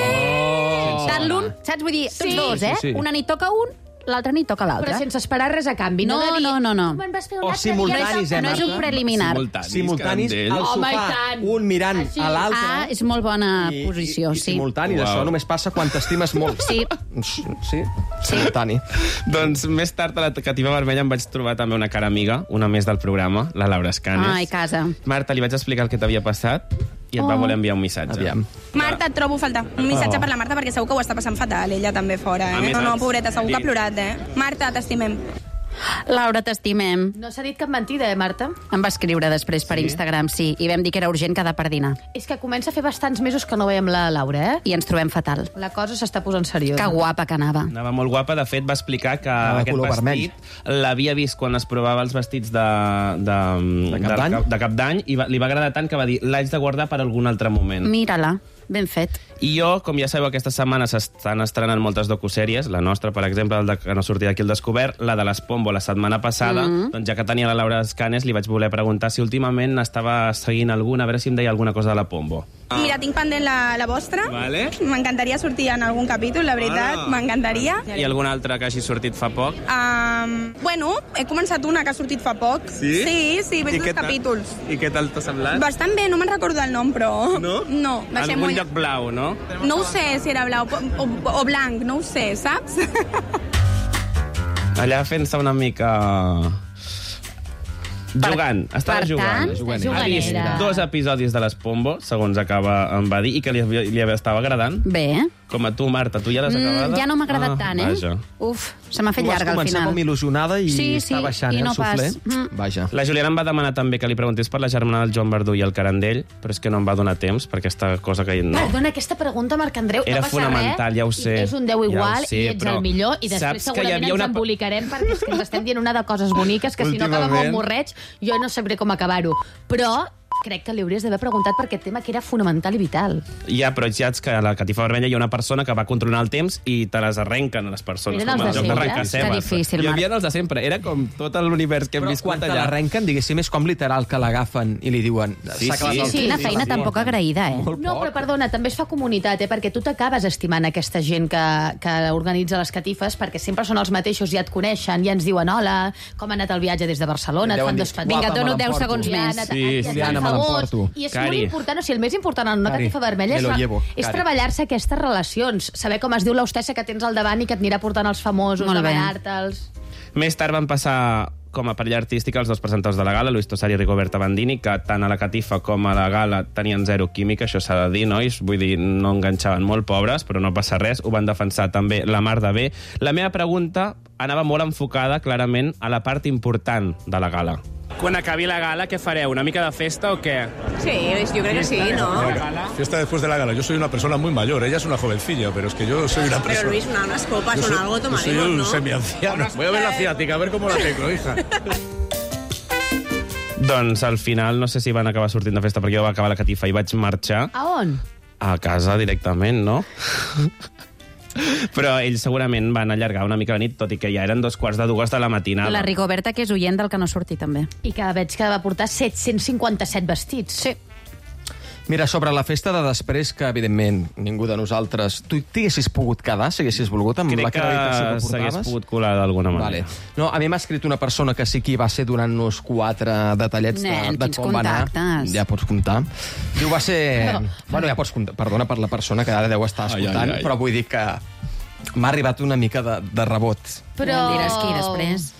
Oh! Tant l'un, saps? Vull dir, tots Sí. dos, eh? Sí, sí. Una nit toca un, l'altra nit toca l'altre. Però sense esperar res a canvi. No, No, de dir, no, no, no. "Tu me'n vas fer un O altre simultanis, dia". eh, No és un Marta? preliminar. Simultanis, Simultanis Carandell. al Home, i sofà, tant. un mirant Així. a l'altre. Ah, és molt bona I- posició, i, i sí. simultanis, Uau. això només passa quan t'estimes molt. Sí. Sí, simultani. Doncs més tard a la catifa vermella em vaig trobar també una cara amiga, una més del programa, la Laura Escanes. Ai, casa. Marta, li vaig explicar el que t'havia passat i et va Oh. voler enviar un missatge. Aviam. Marta, et trobo a faltar. Un missatge Oh. per la Marta, perquè segur que ho està passant fatal, ella també fora, A eh? més, No, no, saps? pobreta, segur que ha Dir- plorat, eh? Marta, t'estimem. Laura, t'estimem. No s'ha dit cap mentida, eh, Marta? Em va escriure després per Sí? Instagram, sí, i vam dir que era urgent quedar per dinar. És que comença a fer bastants mesos que no veiem la Laura, eh? I ens trobem fatal. La cosa s'està posant seriosa. Que guapa que anava. Anava molt guapa. De fet, va explicar que Anava de aquest color vestit l'havia vist quan es provava els vestits de, de, De cap d'any? de, de cap d'any i va, li va agradar tant que va dir l'haig de guardar per algun altre moment. Mira-la, ben fet. I jo, com ja sabeu, aquestes setmanes estan estrenant moltes docusèries, la nostra, per exemple, el de que no sortia d'aquí el descobert, la de l'Espombo la setmana passada, Mm. doncs ja que tenia la Laura Escanes, li vaig voler preguntar si últimament estava seguint alguna, a veure si em deia alguna cosa de la Pombo. Mira, tinc pendent la, la vostra. Vale. M'encantaria sortir en algun capítol, la veritat, Ah. m'encantaria. I algun altre que hagi sortit fa poc? Um, bueno, he començat una que ha sortit fa poc. Sí? Sí, sí, veig I dos què tal? capítols. I què tal t'ha semblat? Bastant bé, no me'n recordo el nom, però... No? No, va ser Algun molt... lloc blau, no? No ho sé si era blau o, o, o blanc, no ho sé, saps? Allà fent-se una mica... Jugant, estava per jugant. tant, Ha vist juganera. dos episodis de les Pombo, segons acaba em va dir, i que li, li estava agradant. Bé. Com a tu, Marta, tu ja l'has acabada? Mm, ja no m'ha agradat ah, tant, eh? Vaja. Uf, se m'ha fet Tu vas llarga al començar final. com il·lusionada i Sí, sí, està baixant i eh, no el suflé. pas. Mm. Vaja. La Juliana em va demanar també que li preguntés per la germana del Joan Verdú i el Carandell, però és que no em va donar temps per aquesta cosa que... No. Perdona, aquesta pregunta, Marc Andreu, Era no passa fonamental, res. ja ho sé. És un deu igual Ja ho sé, i ets però el millor i després saps que hi segurament havia ens una- embolicarem perquè és que ens estem dient una de coses boniques que si no acaba amb un Últimament. morreig jo no sabré com acabar-ho. Però crec que li hauries d'haver preguntat per aquest tema que era fonamental i vital. Ja, però ja ets que a la catifa vermella hi ha una persona que va controlant el temps i te les arrenquen a les persones. Eren com els el de joc sempre. d'arrencar Que cebes. difícil, Hi Marc. havia els de sempre. Era com tot l'univers que hem Però viscut quan te allà. l'arrenquen, diguéssim, és com literal que l'agafen i li diuen... Sí, "S'ha acabat sí. el Sí, temps", una i feina la tan diuen. poc agraïda, eh? Molt No, poc. però perdona, també es fa comunitat, eh? Perquè tu t'acabes estimant aquesta gent que, que organitza les catifes, perquè sempre són els mateixos, ja et coneixen, ja ens diuen hola, com ha anat el viatge des de Barcelona, et Deuen fan dir, dos petits. Vinga, "Guapa, dono me deu l'emporto". segons més. Ja, Sí, ja et fan Juliana, me favors. l'emporto. I és Cari. molt important, o sigui, el més important en una Cari, catifa vermella me és, lo la- llevo, és Cari. treballar-se aquestes relacions, saber com es diu l'hostessa que tens al davant i que et anirà portant els famosos, Molt bé. demanar-te'ls... Més tard van passar com a parella artística els dos presentadors de la gala, Luis Tosar i Rigoberta Bandini, que tant a la catifa com a la gala tenien zero química, això s'ha de dir, nois? Vull dir, no enganxaven molt, pobres, però no passa res. Ho van defensar també la mar de bé. La meva pregunta anava molt enfocada, clarament, a la part important de la gala. Quan acabi la gala, què fareu? Una mica de festa o què? Sí, yo creo que sí, ¿no? Fiesta después de la gala. Yo soy una persona muy mayor, ella es una jovencilla, pero es que yo soy una Pero persona... Luis, una- unas copas Yo o soy- algo yo soy tomaremos, un ¿no? semianciano. Voy a ver la ciática, a ver cómo la tengo, hija. Doncs al final no sé si van acabar sortint de festa perquè jo va acabar la catifa i vaig marxar A on? a casa directament, no? Però ells segurament van allargar una mica la nit, tot i que ja eren dos quarts de dues de la matinada. La Rigoberta, que és oient del que no surti, també. I que veig que va portar set-cents cinquanta-set vestits. Sí. Mira, sobre la festa de després, que evidentment ningú de nosaltres... Tu t'haguessis pogut quedar, si haguessis volgut, amb Crec la que acreditació que s'hagués portaves? pogut colar d'alguna manera. Vale. No, a mi m'ha escrit una persona que sí que hi va ser donant-nos quatre detallets Nen, de, de quins com va anar. contactes. Ja pots comptar. Diu, va ser... No. Bueno, ja pots comptar. Perdona per la persona que ara deu estar Ai, escoltant, ai, ai. però vull dir que m'ha arribat una mica de, de rebot. Però... Em diràs qui després.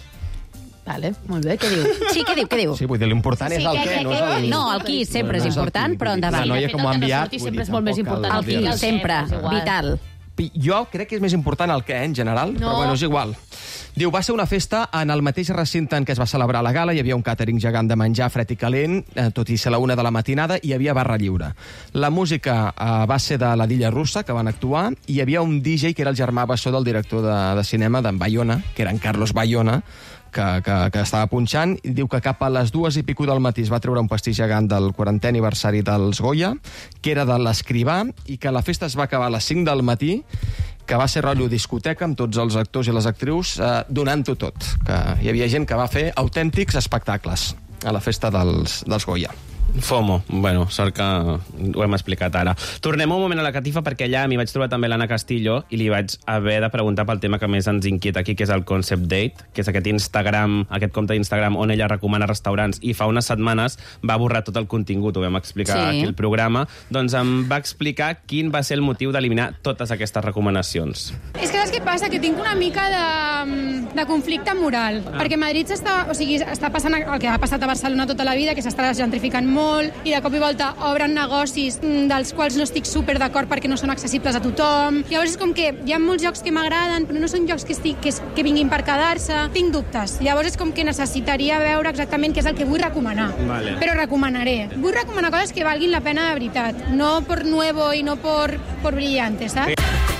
Vale, molt bé, què diu? Sí, què diu, què diu? Sí, vull dir, l'important Sí, és el què, què, què, no què és vol el... dir? No, el qui sempre és No és el important, qui, però vull dir, endavant. La noia de que fet, m'ho ha el que no enviat... surti vull sempre dir, és molt més tampoc cal important. El qui, dir-ho. sempre, És igual. vital. Jo crec que és més important el què, en general, No. però bueno, és igual. Diu, va ser una festa en el mateix recinte en què es va celebrar la gala, hi havia un càtering gegant de menjar fred i calent, eh, tot i ser la una de la matinada, i hi havia barra lliure. La música eh, va ser de la Dilla Russa, que van actuar, i hi havia un D J que era el germà bessó del director de, de cinema d'en Bayona, que era en Carlos Bayona, que, que, que estava punxant, i diu que cap a les dues i pico del matí es va treure un pastís gegant del quarantè aniversari dels Goya, que era de l'Escrivà, i que la festa es va acabar a les cinc del matí, que va ser rotllo discoteca amb tots els actors i les actrius eh, donant-ho tot. Que hi havia gent que va fer autèntics espectacles a la festa dels, dels Goya. FOMO. Bueno, sort que ho hem explicat ara. Tornem un moment a la catifa perquè allà m'hi vaig trobar també l'Anna Castillo i li vaig haver de preguntar pel tema que més ens inquieta aquí, que és el Concept Date, que és aquest Instagram, aquest compte d'Instagram on ella recomana restaurants i fa unes setmanes va borrar tot el contingut, ho vam explicar Sí. aquí al programa. Doncs em va explicar quin va ser el motiu d'eliminar totes aquestes recomanacions. És que saps què passa? Que tinc una mica de, de conflicte moral, ah. perquè Madrid s'està, o sigui, està passant el que ha passat a Barcelona tota la vida, que s'està gentrificant molt, i de cop i volta obren negocis mm, dels quals no estic super d'acord perquè no són accessibles a tothom. Llavors és com que hi ha molts jocs que m'agraden, però no són jocs que, estic, que, que vinguin per quedar-se. Tinc dubtes. Llavors és com que necessitaria veure exactament què és el que vull recomanar. Vale. Però recomanaré. Vull recomanar coses que valguin la pena de veritat, no por nuevo i no por, por brillante, saps?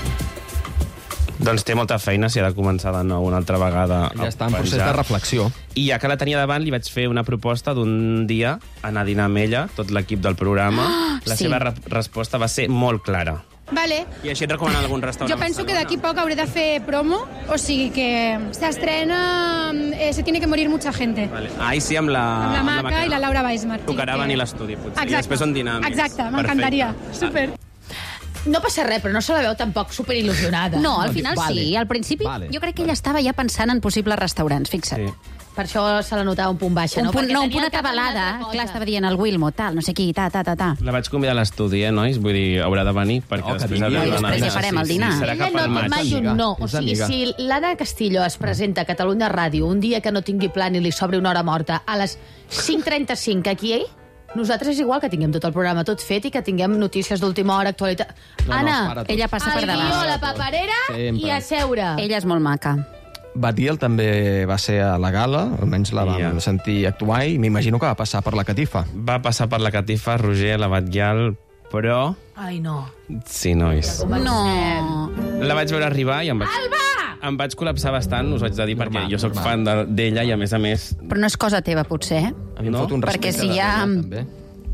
Doncs té molta feina si ha de començar de nou una altra vegada Ja a està en procés penjar. de reflexió. I ja que la tenia davant, li vaig fer una proposta d'un dia anar a dinar amb ella, tot l'equip del programa. Ah, la sí. seva re resposta va ser molt clara. Vale. I així et recomanen algun restaurant. Jo penso que d'aquí poc hauré de fer promo, o sigui que s'estrena eh, Se tiene que morir mucha gente. Vale. Ai, sí, amb la... Amb la Maca i la Laura Weismar. Tocarà sí, venir que- a l'estudi, potser. I Exacte. després on dinar més. Exacte, m'encantaria. Super. No passa res, però no se la veu tampoc superil·lusionada. No, al final vale. sí. Al principi Vale. jo crec que ella estava ja pensant en possibles restaurants, fixa't. Sí. Per això se la notava un punt baixa, un no? punt, Perquè no, un tenia punt el cap en una atabalada. altra cosa. Clar, estava dient el Wilmo, tal, no sé qui, ta, ta, ta, ta. La vaig convidar a l'estudi, eh, nois? Vull dir, haurà de venir, perquè Oh, que després... vingui. ha de I donar- després ja farem el dinar. Sí, serà Ella cap no al té maig. mai un no. O És sigui, amiga. si l'Anna Castillo es presenta a Catalunya Ràdio un dia que no tingui plan i li sobri una hora morta a les cinc trenta-cinc aquí, nosaltres és igual que tinguem tot el programa tot fet i que tinguem notícies d'última hora, actualitat... No, no, Anna, para tot. Ella passa per el davant. guió, la paperera Sempre. i a seure. Ella és molt maca. Badiel també va ser a la gala, almenys la vam Ja. sentir actuar, i m'imagino que va passar per la catifa. Va passar per la catifa Roger, la Batguial, però... Ai, no. Sí, nois. No. La vaig veure arribar i em vaig... Alba! Em vaig col·lapsar bastant, us haig de dir, perquè Normal, jo sóc normal. fan de- d'ella i, a més a més... Però no és cosa teva, potser, eh? A mi em No? fot un Perquè respecte si de hi ha- Badiel, també.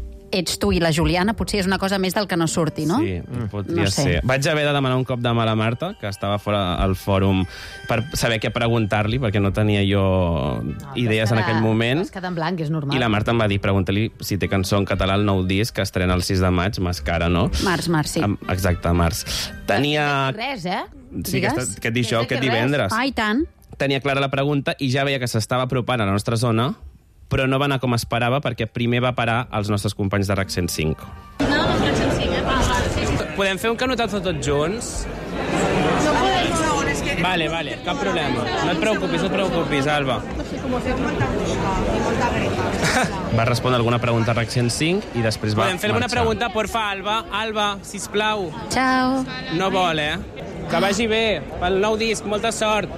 Ets tu i la Juliana, potser és una cosa més del que no surti, no? Sí, podria No sé. ser. Vaig haver de demanar un cop de mà a la Marta, que estava fora al fòrum, per saber què preguntar-li, perquè no tenia jo idees en aquell moment. Has quedat en blanc, és normal. I la Marta em va dir, pregunta-li si té cançó en català el nou disc, que estrena el sis de maig, Mascara, no? Març, març, sí. Am- Exacte, març. Tenia... Res, eh? Sí, Digues. aquest, aquest dijous, Des de aquest que res. divendres. Ah, i tant. Tenia clara la pregunta i ja veia que s'estava apropant a la nostra zona, però no va anar com esperava perquè primer va parar els nostres companys de RAC cent cinc. No, RAC cent cinc, eh? Ah, vale, sí, sí. Podem fer un canotazo tots junts? No podemos ahora, es que... Vale, vale, cap problema. No et preocupis, no et preocupis, Alba. No sé com fer molta música i molta greca. Va respondre alguna pregunta a RAC cent cinc i després va Podem fer alguna marxar. pregunta, porfa, Alba? Alba, sisplau. Ciao. No vol, eh? Que vagi bé, pel nou disc, molta sort.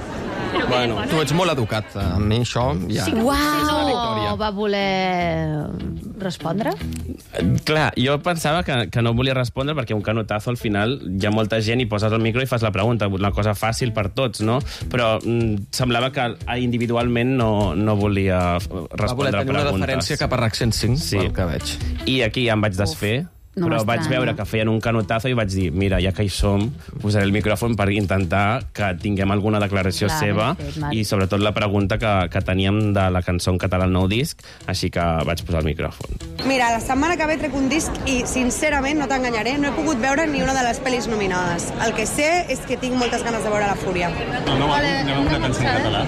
Bueno, Tu ets molt educat, a mi això ja... Sí, Victòria. no va voler respondre? clar, jo pensava que, que no volia respondre perquè un canotazo al final hi ha molta gent i poses el micro i fas la pregunta, una cosa fàcil per tots, no? Però mm, semblava que individualment no, no volia Va voler respondre tenir una preguntes. deferència cap a RAC cent cinc, Sí. pel que veig. I aquí ja em vaig desfer, no però vaig m'estranya. veure que feien un canotazo i vaig dir, mira, ja que hi som, posaré el micròfon per intentar que tinguem alguna declaració Clar, seva ben fet, Marc. i sobretot la pregunta que, que teníem de la cançó en català al nou disc, així que vaig posar el micròfon. Mira, la setmana que ve trec un disc i, sincerament, no t'enganyaré, no he pogut veure ni una de les pel·lis nominades. El que sé és que tinc moltes ganes de veure La Fúria. No, no, vale, anem amb una cançó en català.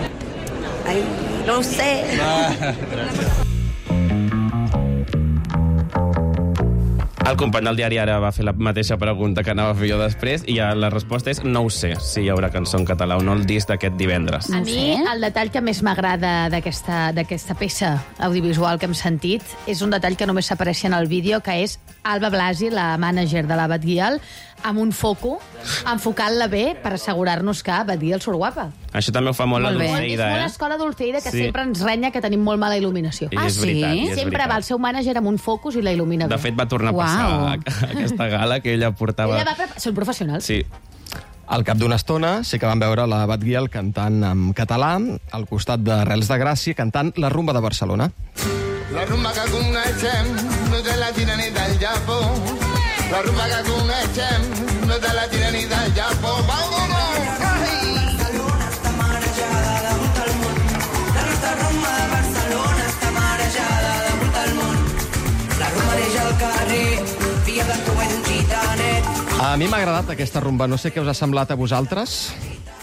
Ai, no ho sé. El company del diari Ara va fer la mateixa pregunta que anava a fer jo després i ja la resposta és no ho sé si hi haurà cançó en català o no el disc d'aquest divendres. A mi, el detall que més m'agrada d'aquesta d'aquesta peça audiovisual que hem sentit és un detall que només s'apareix en el vídeo, que és Alba Blasi, la mànager de la Batguial, amb un foco, enfocant-la bé per assegurar-nos que Batguial surt guapa. Això també ho fa molt, Molt la bé. És Dulceida, molt eh? escola Dulceida, que Sí. sempre ens renya que tenim molt mala il·luminació. I és veritat, i és Sempre veritat. va el seu mànager amb un focus i la il·lumina bé. De fet, va tornar a passar a, a aquesta gala que ella portava... Ella va pre- Són professionals. Sí. Al cap d'una estona sí que vam veure la Batguial cantant en català, al costat de Rels de Gràcia, cantant La Rumba de Barcelona. La rumba que coneixem no te la tira ni del Japó. La rumba que coneixem no te la tira ni del Japó. Vámonos! Barcelona està marejada de tot el món. La nostra rumba de Barcelona està marejada de tot el món. La rumba neix al carrer, filla de tu en gitanet. A mi m'ha agradat aquesta rumba, no sé què us ha semblat a vosaltres.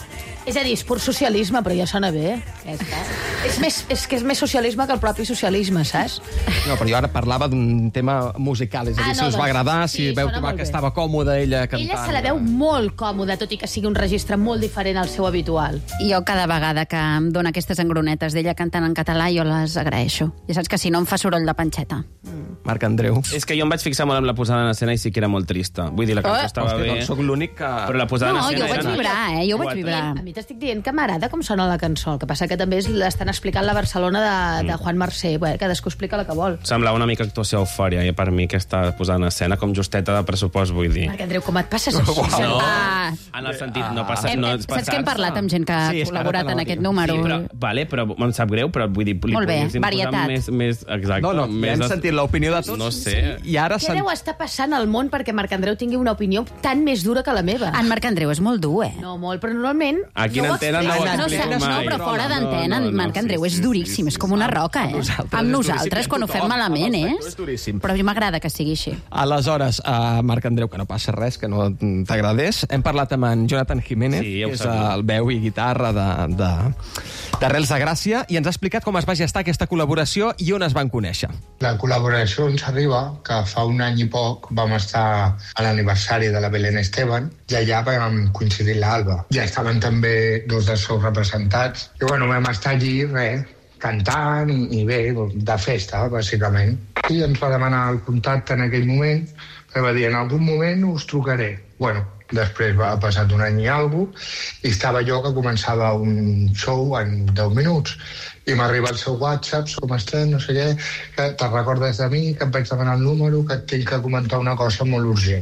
És a dir, és pur socialisme, però ja sona bé. Ja està. És, més, és que és més socialisme que el propi socialisme, saps? No, però jo ara parlava d'un tema musical, és a dir, Ah, si no, us va doncs, agradar, si sí, veu sona que, va, molt que bé. estava còmoda ella cantant. Ella se la veu molt còmoda, tot i que sigui un registre molt diferent al seu habitual. Jo cada vegada que em dona aquestes engronetes d'ella cantant en català, jo les agraeixo. Ja saps que si no em fa soroll de panxeta. Marc Andreu. És que jo em vaig fixar molt en la posada en escena i sí que era molt trista. Vull dir, la cançó Eh? estava Hòstia, bé... doncs sóc l'únic que... Però la posada No, en escena jo vaig era... vibrar, eh? Jo vaig vibrar. A mi t'estic dient que m'agrada com sona la cançó. El que passa que també és- l'estan explicant la Barcelona de, de Juan Mercè. Bé, cadascú explica la que vol. Semblava una mica actuació eufòria, i per mi aquesta posada en escena com justeta de pressupost, vull dir. Marc Andreu, com et passes així? No, Ah. en el sentit, no passa... Hem- No hem- és saps que hem parlat amb gent que ha Sí, és que ara col·laborat t'anava en a aquest dir. número? Sí, però, vale, però em sap greu, però vull dir... li Molt bé, podríem posar varietat. Més, més, exacte, No, no, ja més hem es- sentit l'opinió de tots. No sé. I ara... Què Sent... deu estar passant al món perquè Marc Andreu tingui una opinió tan més dura que la meva? En Marc Andreu és molt dur, eh? No, molt, però normalment... Aquí Aquí en antena no ho explico No, mai. però fora d'antena, Marc Andreu, és duríssim, és com una roca, eh? Amb nosaltres, quan ho fem malament, és... Però a mi m'agrada que sigui així. Aleshores, uh, Marc Andreu, que no passa res, que no t'agradés, hem parlat amb en Jonathan Jiménez, Sí, ja ho que és sabia. el veu i guitarra de, de, d'Arrels de Gràcia, i ens ha explicat com es va gestar aquesta col·laboració i on es van conèixer. La col·laboració ens arriba que fa un any i poc vam estar a l'aniversari de la Belén Esteban i allà vam coincidir l'Alba. Ja estaven també dos dels seus representats. I bueno, vam estar allí, res, cantant i, i bé, de festa, bàsicament. I ens va demanar el contacte en aquell moment, que va dir, en algun moment us trucaré. Bueno, després va passat un any i alguna cosa, i estava jo que començava un show en deu minuts. I m'arriba el seu WhatsApp, com estàs, no sé què, que te recordes de mi, que et vaig demanar el número, que et tinc que comentar una cosa molt urgent.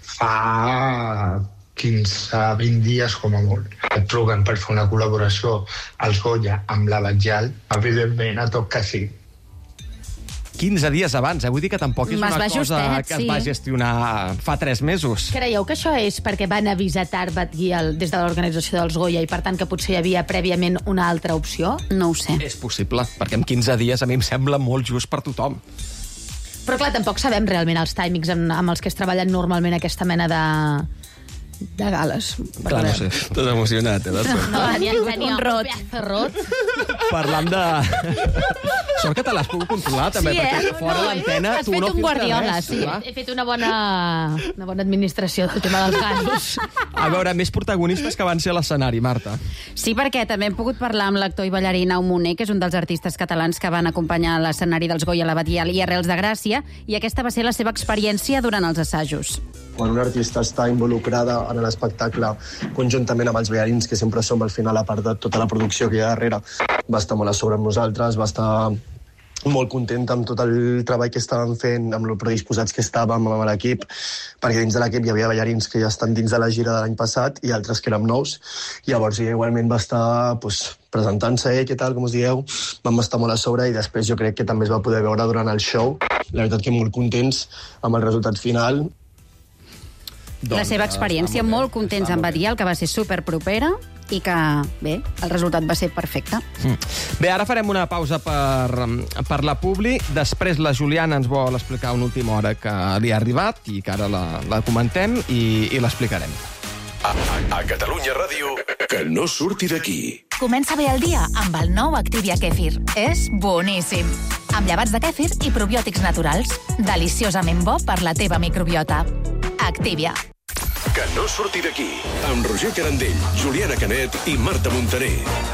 Fa quinze vint dies, com a molt. Et truquen per fer una col·laboració als Goya amb la Batjal. Evidentment, a tot que sí. quinze dies abans, eh? Vull dir que tampoc és Vas una va cosa justet, que es sí. va gestionar fa tres mesos. Creieu que això és perquè van avisar tard Batguiel des de l'organització dels Goya i per tant que potser hi havia prèviament una altra opció? No ho sé. És possible, perquè en quinze dies a mi em sembla molt just per tothom. Però clar, tampoc sabem realment els timings amb, amb els que es treballen normalment aquesta mena de, de gales. Clar, no sé, tot emocionat, eh? No, tenia, tenia un rot. Un rot. Parlant de... Sort que te l'has pogut controlar, també, Sí, perquè eh? fora No, l'antena has tu fet no un filtres guardiola, res. sí. clar. He fet una bona, una bona administració del tema dels gasos. A veure, més protagonistes que van ser a l'escenari, Marta. Sí, perquè també hem pogut parlar amb l'actor i ballarí Nau Moner, que és un dels artistes catalans que van acompanyar l'escenari dels Goya, la Batguiel i Arrels de Gràcia, i aquesta va ser la seva experiència durant els assajos. Quan un artista està involucrada en l'espectacle conjuntament amb els ballarins, que sempre som al final, a part de tota la producció que hi ha darrere, va estar molt a sobre amb nosaltres, va estar molt content amb tot el treball que estàvem fent, amb el predisposats que estàvem amb l'equip, perquè dins de l'equip hi havia ballarins que ja estan dins de la gira de l'any passat i altres que érem nous. Llavors igualment va estar pues, presentant-se, eh, què tal, com us dieu, vam estar molt a sobre i després jo crec que també es va poder veure durant el show. La veritat que molt contents amb el resultat final. La seva experiència, molt contents amb Batguiel, que va ser superpropera i que, bé, el resultat va ser perfecte. Bé, ara farem una pausa per, per la publi. Després la Juliana ens vol explicar una última hora que li ha arribat i que ara la, la comentem i, i l'explicarem. A, a, a Catalunya Ràdio, que no surti d'aquí. Comença bé el dia amb el nou Activia Kefir. És boníssim. Amb llevats de kèfir i probiòtics naturals. Deliciosament bo per la teva microbiota. Activia. Que no surti d'aquí. Amb Roger Carandell, Juliana Canet i Marta Montaner.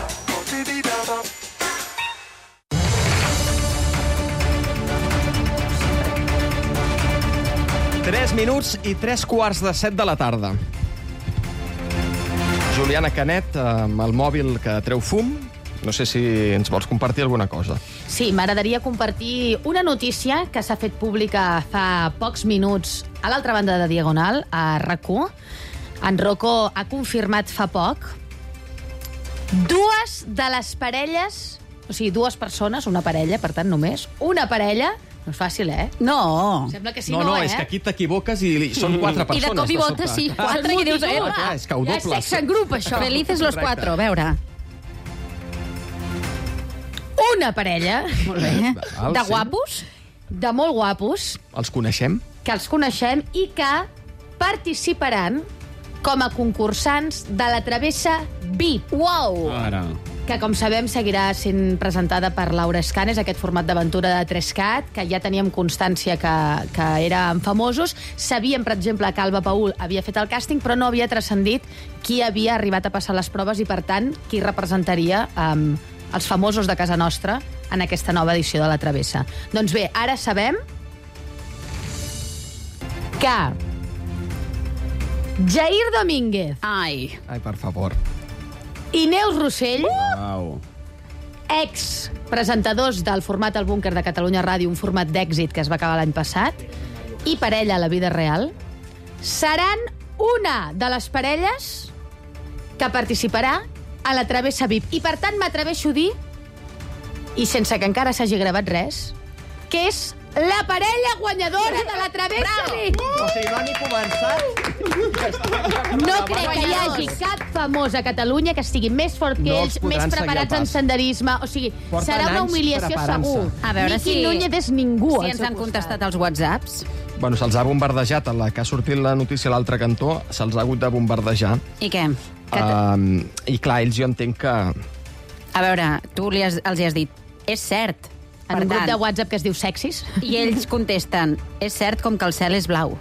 Tres minuts i tres quarts de set de la tarda. Juliana Canet, amb el mòbil que treu fum. No sé si ens vols compartir alguna cosa. Sí, m'agradaria compartir una notícia que s'ha fet pública fa pocs minuts a l'altra banda de Diagonal, a RAC u. En Rocco ha confirmat fa poc dues de les parelles, o sigui, dues persones, una parella, per tant, només, una parella. No és fàcil, eh? No. Sembla que sí, no, no, no, eh? és que aquí t'equivoques i són quatre I persones. de cop i volta, sobte. sí, quatre, i dius, Ah, epa, clar, és que ho ja és dobles. sexe en grup, això. Felices los cuatro, a veure. Una parella, molt bé, Val, de sí. guapos, de molt guapos, Els coneixem? que els coneixem i que participaran com a concursants de la Travessa V I P. Wow! Ara. Que, com sabem, seguirà sent presentada per Laura Escanes, aquest format d'aventura de tres cat, que ja teníem constància que, que eren famosos. Sabíem, per exemple, que Alba Paul havia fet el càsting, però no havia transcendit qui havia arribat a passar les proves i, per tant, qui representaria um, els famosos de casa nostra en aquesta nova edició de la Travessa. Doncs bé, ara sabem que Jair Domínguez Ai. Ai, per favor. i Neus Rossell, Wow. ex-presentadors del format El Búnquer de Catalunya Ràdio, un format d'èxit que es va acabar l'any passat, i parella a la vida real, seran una de les parelles que participarà a la Travessa V I P. I, per tant, m'atreveixo a dir, i sense que encara s'hagi gravat res, que és La parella guanyadora de la Travessa Vic. O sigui, no ha ni començat. No crec que hi hagi cap famós a Catalunya que estigui més fort que No ells, els podran més seguir preparats el en pas. senderisme. O sigui, Porten serà una anys humiliació preparant-se. segur. A veure Niqui si- Núñez és ningú. Si al ens seu han costat. contestat els whatsapps. Bueno, se'ls ha bombardejat, a la que ha sortit la notícia a l'altre cantó, se'ls ha hagut de bombardejar. I què? Um, I clar, ells jo entenc que... A veure, tu li has, els hi has dit, és cert. En Per un grup tant, de WhatsApp que es diu Sexis. I ells contesten, és cert com que el cel és blau.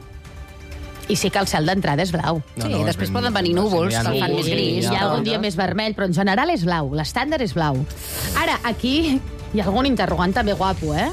I sí que el cel d'entrada és blau. No, sí, no, després poden venir núvols, que el fan més gris. Hi ha algun dia més vermell, però en general és blau. L'estàndard és blau. Ara, aquí hi ha algun interrogant també guapo, eh?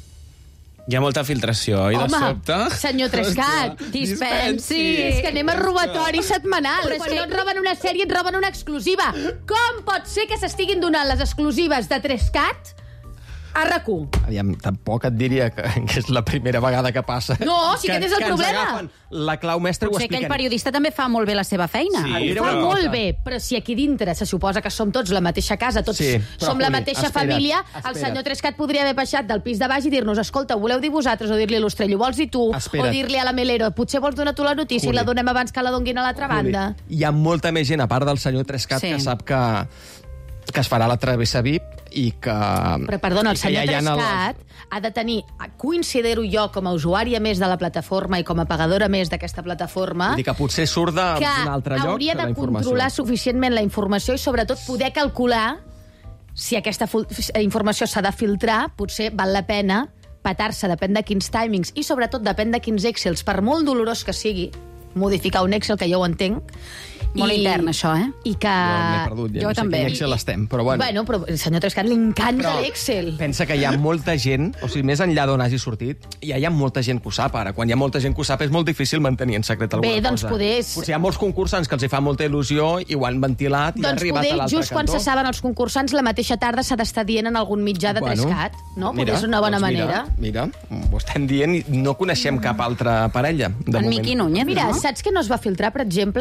Hi ha molta filtració, oi, de Home, sobte? senyor Trescat, dispensi. És que anem a robatori setmanal. Però quan no et roben una sèrie, et roben una exclusiva. Com pot ser que s'estiguin donant les exclusives de Trescat a RAC u? Aviam, tampoc et diria que, que és la primera vegada que passa. No, si aquest és el que ens problema. agafen la clau mestra i ho Potser aquell expliquen. periodista també fa molt bé la seva feina. Sí, Fa però- molt bé, però si aquí dintre se suposa que som tots la mateixa casa, tots Sí, però, som la Juli, mateixa espera't, família, el espera't. senyor Trescat podria haver baixat del pis de baix i dir-nos, escolta, ho voleu dir vosaltres, o dir-li a l'Ostrello, vols dir tu, Espera't. o dir-li a la Melero, potser vols donar tu la notícia Juli. i la donem abans que la donguin a l'altra banda. Hi ha molta més gent, a part del senyor Trescat, Sí. que sap que, que es farà la travessa V I P i que... Però, perdona, el i que senyor ja hi ha Trescat ha de tenir, considero jo, com a usuària més de la plataforma i com a pagadora més d'aquesta plataforma, Vull dir que potser surt d'un que altre lloc hauria la de informació. controlar suficientment la informació i, sobretot, poder calcular si aquesta fu- informació s'ha de filtrar, potser val la pena petar-se, depèn de quins timings, i, sobretot, depèn de quins Excels, per molt dolorós que sigui, modificar un Excel, que jo ho entenc. Molt intern, això, eh? I que... Jo m'he perdut, ja Jo no sé també. quin Excel estem, però bueno. Bueno, però al senyor Trescat li encanta Però l'Excel. Pensa que hi ha molta gent, o sigui, més enllà d'on hagi sortit, ja hi ha molta gent que ho sap ara. Quan hi ha molta gent que ho sap és molt difícil mantenir en secret alguna Bé, doncs cosa. poder- Potser hi ha molts concursants que els hi fa molta il·lusió i ho han ventilat i ha Doncs arribat poder, a l'altre just quan cantó. se saben els concursants, la mateixa tarda s'ha d'estar dient en algun mitjà de Bueno, Trescat. No? mira, Poder és una bona doncs mira, manera. Mira, ho estem dient i no coneixem cap altra parella, de En moment. Miqui Núñez, Mira, no? saps que no es va filtrar, per exemple?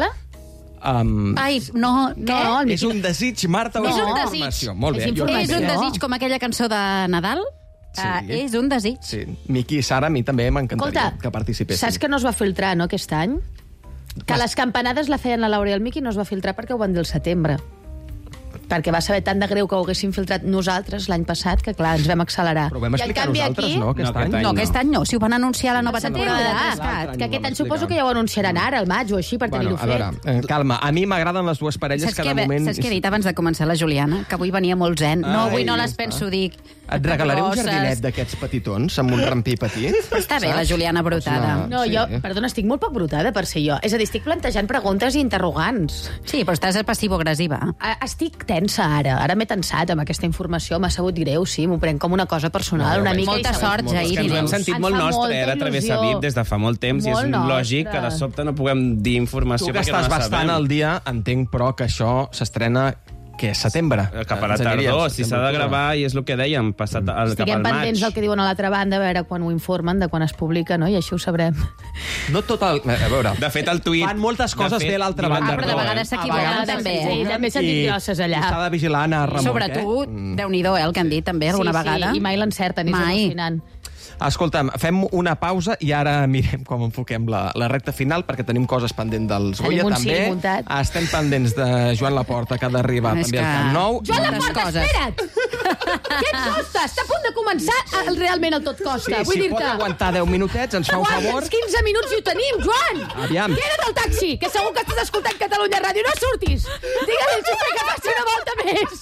Um, Ai, no, No, què? el és un desig, Marta, o No. és És un informació? desig. Molt bé. És jo informació. És un també. desig com aquella cançó de Nadal? Sí. Uh, és un desig. Sí, Miqui i Sara, a mi també m'encantaria Escolta, que participessin. saps que no es va filtrar, no, aquest any? Que les campanades la feien la Laura i el Miqui, no es va filtrar perquè ho van dir al setembre. Perquè va saber tant de greu que ho haguéssim filtrat nosaltres l'any passat, que clar, ens vam accelerar. Però ho vam I en explicar canvi nosaltres, aquí... no, aquest No, aquest any? any No, aquest any no. Si ho van anunciar a la nova Al setembre, temporada de ah, Trescat. L'altre any que ho aquest vam any suposo explicar. que ja ho anunciaran ara, al maig o així, per Bueno, tenir-ho a veure, fet. eh, calma. A mi m'agraden les dues parelles Saps que què, de moment... saps què he dit abans de començar la Juliana? Que avui venia molt zen. No, Ai, avui no ja les està. penso dir... Et regalaré un grosses. jardinet d'aquests petitons, amb un rampí petit. Està bé, la saps? Juliana brotada. Una- No, sí. jo, perdona, estic molt poc brotada per ser jo. És a dir, estic plantejant preguntes i interrogants. Sí, però estàs passivo-agressiva. A- Estic tensa ara, ara m'he tensat amb aquesta informació, m'ha sabut greu, sí, m'ho prenc com una cosa personal, No, una veig. mica... Molta i sabeu- sort, És Jair. que ens ho hem Neus. sentit Ens molt fa nostre, molta eh, de Travessa il·lusió. V I P des de fa molt temps, i Molt és nostre. lògic que de sobte no puguem dir informació Tu que perquè estàs no la bastant sabem. al dia, entenc, però, que això s'estrena que és setembre. Cap a la Ens aniria tardor, al si s'ha setembre, de gravar, i és el que dèiem, passat al, cap al Estiguem maig. pendents del que diuen a l'altra banda, a veure quan ho informen, de quan es publica, no? I així ho sabrem. No tot el... A veure... De fet, el tuit... Fan moltes coses bé l'altra banda. Ah, però de vegades s'equivoquen, també, eh? Sí, també s'han dit grosses allà. I s'ha de vigilar Anna Ramon, Sobre eh? tu, Déu-n'hi-do, eh, el que han dit també alguna sí, vegada. Sí, i mai l'encerten, és Mai. al·lucinant. Escolta'm, fem una pausa i ara mirem com enfoquem la, la recta final, perquè tenim coses pendents dels Tenim Goya, un també. sí muntat. Estem pendents de Joan Laporta, que ha d'arribar És també que- al Camp Nou. Joan Moltes Laporta, coses. espera't! Què et costa? Està a punt de començar el, realment el tot costa. Sí, Vull si pot dir-te... aguantar deu minutets, ens fa un favor. Aguanta'ns quinze minuts i ho tenim, Joan! Aviam. Queda't al taxi, que segur que estàs escoltant Catalunya Ràdio. No surtis! Digue-li al xofre que faci una volta més!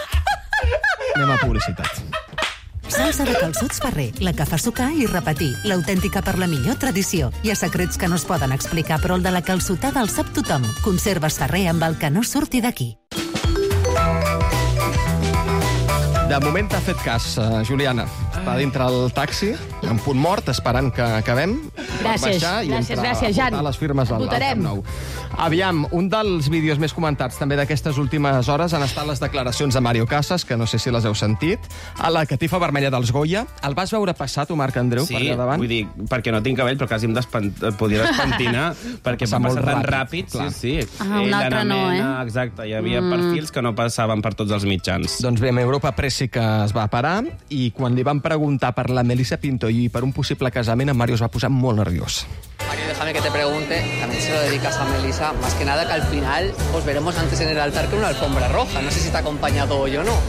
Anem a publicitat. Salsa de calçots Ferrer, la que fa sucar i repetir, l'autèntica per la millor tradició. Hi ha secrets que no es poden explicar, però el de la calçotada el sap tothom. Conserves Ferrer amb el que no surti d'aquí. De moment t'ha fet cas, uh, Juliana. Està dintre el taxi, en punt mort, esperant que acabem. Gràcies, baixar i gràcies, entrar gràcies, Jan. a les firmes al Votarem. Camp Nou. Aviam, un dels vídeos més comentats també d'aquestes últimes hores han estat les declaracions de Mario Casas, que no sé si les heu sentit, a la catifa vermella dels Goya. El vas veure passar, tu, Marc Andreu, sí, per allà davant? vull dir, perquè no tinc cabell, però quasi em despen... podia despentinar, perquè Passa va molt passar tan ràpid, ràpid. clar. Sí, sí. Ah, un altre no, eh? Exacte, hi havia Mm. perfils que no passaven per tots els mitjans. Doncs bé, amb Europa Press sí que es va parar i quan li van preguntar per la Melissa Pinto i per un possible casament, en Mario es va posar molt nerviós. Mario, déjame que te pregunte, también se lo dedicas a Melissa, más que nada que al final os veremos antes en el altar que una alfombra roja. No sé si te ha acompañado hoy o no.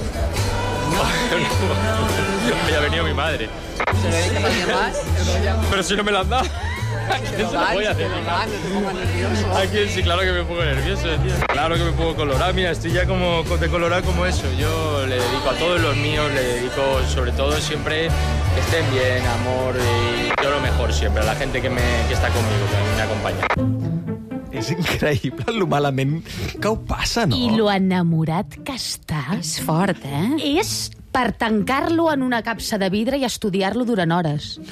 Ya ha venido mi madre. ¿Se lo dedicas a alguien más? Pero si no me la han dado. ¿A quién se lo voy a hacer? Ah, no te pongas nervioso. ¿A quién? Sí, claro que me pongo nervioso, tío. Claro que me pongo colorado. Mira, estoy ya como de colorado como eso. Yo le dedico a todos los míos, le dedico sobre todo siempre que estén bien, amor y yo lo mejor siempre. A la gente que, me, que está conmigo, que a mí me acompaña. És increïble lo malament que ho passa, no? I lo enamorat que està. És fort, eh? És per tancar-lo en una capsa de vidre i estudiar-lo durant hores.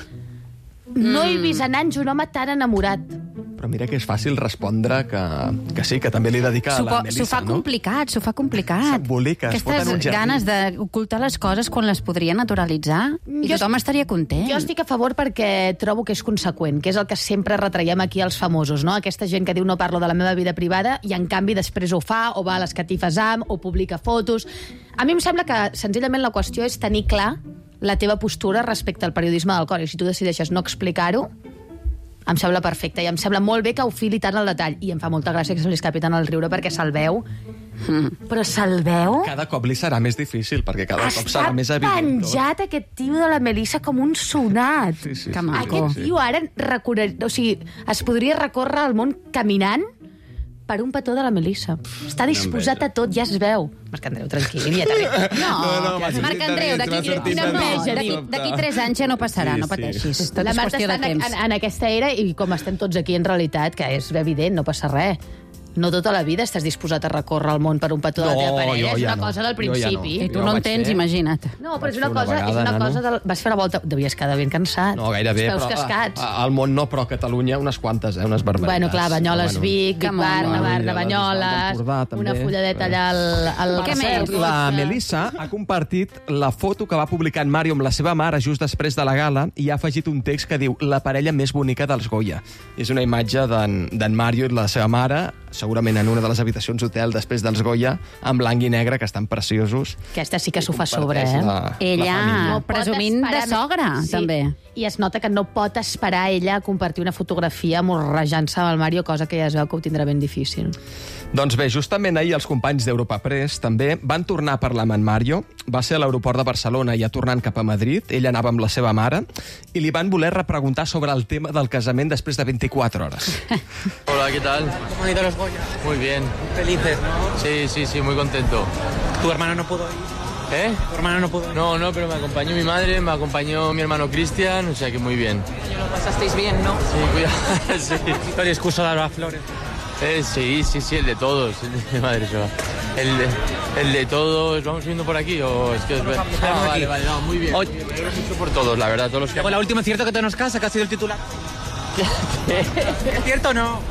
No he vist en anys un home tan enamorat. Però mira que és fàcil respondre que, que sí, que també li dedica a la Melissa, S'ho fa no? complicat, s'ho fa complicat. S'embolica, es fot en un Aquestes jardí. ganes d'ocultar les coses quan les podria naturalitzar i Jo tothom estaria content. Jo estic a favor perquè trobo que és conseqüent, que és el que sempre retraiem aquí als famosos, no? Aquesta gent que diu no parlo de la meva vida privada i en canvi després ho fa, o va a les catifes amb, o publica fotos. A mi em sembla que senzillament la qüestió és tenir clar la teva postura respecte al periodisme del cor, i si tu decideixes no explicar-ho, em sembla perfecte, i em sembla molt bé que ho fili tant al detall, i em fa molta gràcia que se li escapi tant el riure perquè se'l veu. Mm. Però se'l veu? Cada cop li serà més difícil, perquè cada cop Està serà més evident. penjat aquest tio de la Melissa com un sonat. Sí, sí, Que sí. maco. Aquest tio ara recorrer, o sigui, es podria recórrer el món caminant per un petó de la Melissa. Està disposat a tot, ja es veu. Marc Andreu, tranquil, ja t'ha No, No, no, m'ha Marc sortit Andreu, de dins, d'aquí m'ha sortit quina de dins. enveja, d'aquí Dubte. d'aquí tres anys ja no passarà, Sí, no sí. pateixis. Tot La és Marta qüestió està de en, temps. en, en aquesta era i com estem tots aquí en realitat, que és evident, no passa res. No tota la vida estàs disposat a recórrer el món per un petó de la No, teva parella. jo És ja una no. cosa del Jo ja no. principi. I tu Jo no en vaig tens, fer. imagina't. No, però és Vaig una fer una cosa, és vegada, una nano. cosa del... Vas fer la volta... Devies quedar ben cansat. No, gairebé, Els peus però cascats. a- al món no, però a Catalunya unes quantes, eh, unes barbaritats. Bueno, clar, Banyoles, Però, Vic, que Vic Bar, mono. Navarra, I a les Banyoles, d'Empordà, també. una fulladeta allà al, al Què Marcel. més? La Melissa ha compartit la foto que va publicar en Mario amb la seva mare just després de la gala i ha afegit un text que diu la parella més bonica dels Goya. És una imatge d'en d'en Mario i la seva mare, segurament en una de les habitacions d'hotel després dels Goya, en blanc i negre, que estan preciosos. Aquesta sí que s'ho fa sobre, eh? La, la Ella, família. No pot presumint de esperar- sogra, Sí, també. I es nota que no pot esperar ella a compartir una fotografia morrejant-se amb el Mario, cosa que ja es veu que ho tindrà ben difícil. Doncs bé, justament ahir els companys d'Europa Press també van tornar a parlar amb en Mario. Va ser a l'aeroport de Barcelona i ja tornant cap a Madrid. Ell anava amb la seva mare i li van voler repreguntar sobre el tema del casament després de vint-i-quatre hores. Hola, ¿qué tal? ¿Cómo han ido los Goya? Muy bien. Felices, ¿no? Sí, sí, sí, muy contento. Tu hermano no pudo ir. ¿Eh? Tu hermano no pudo ir. No, no, pero me acompañó mi madre, me acompañó mi hermano Cristian, o sea que muy bien. Lo pasasteis bien, ¿no? Sí, cuidado, sí. El discurso de las flores. Eh, sí, sí, sí, el de todos, el de madre soa. El de, el de todos, ¿vamos subiendo por aquí o es que os veo? Ah, vale, vale, no, muy bien. Muy bien. Yo lo he hecho por todos, la verdad, todos los que... Luego la última, ¿cierto que te nos casa, que ha sido el titular? ¿Es cierto o no? No.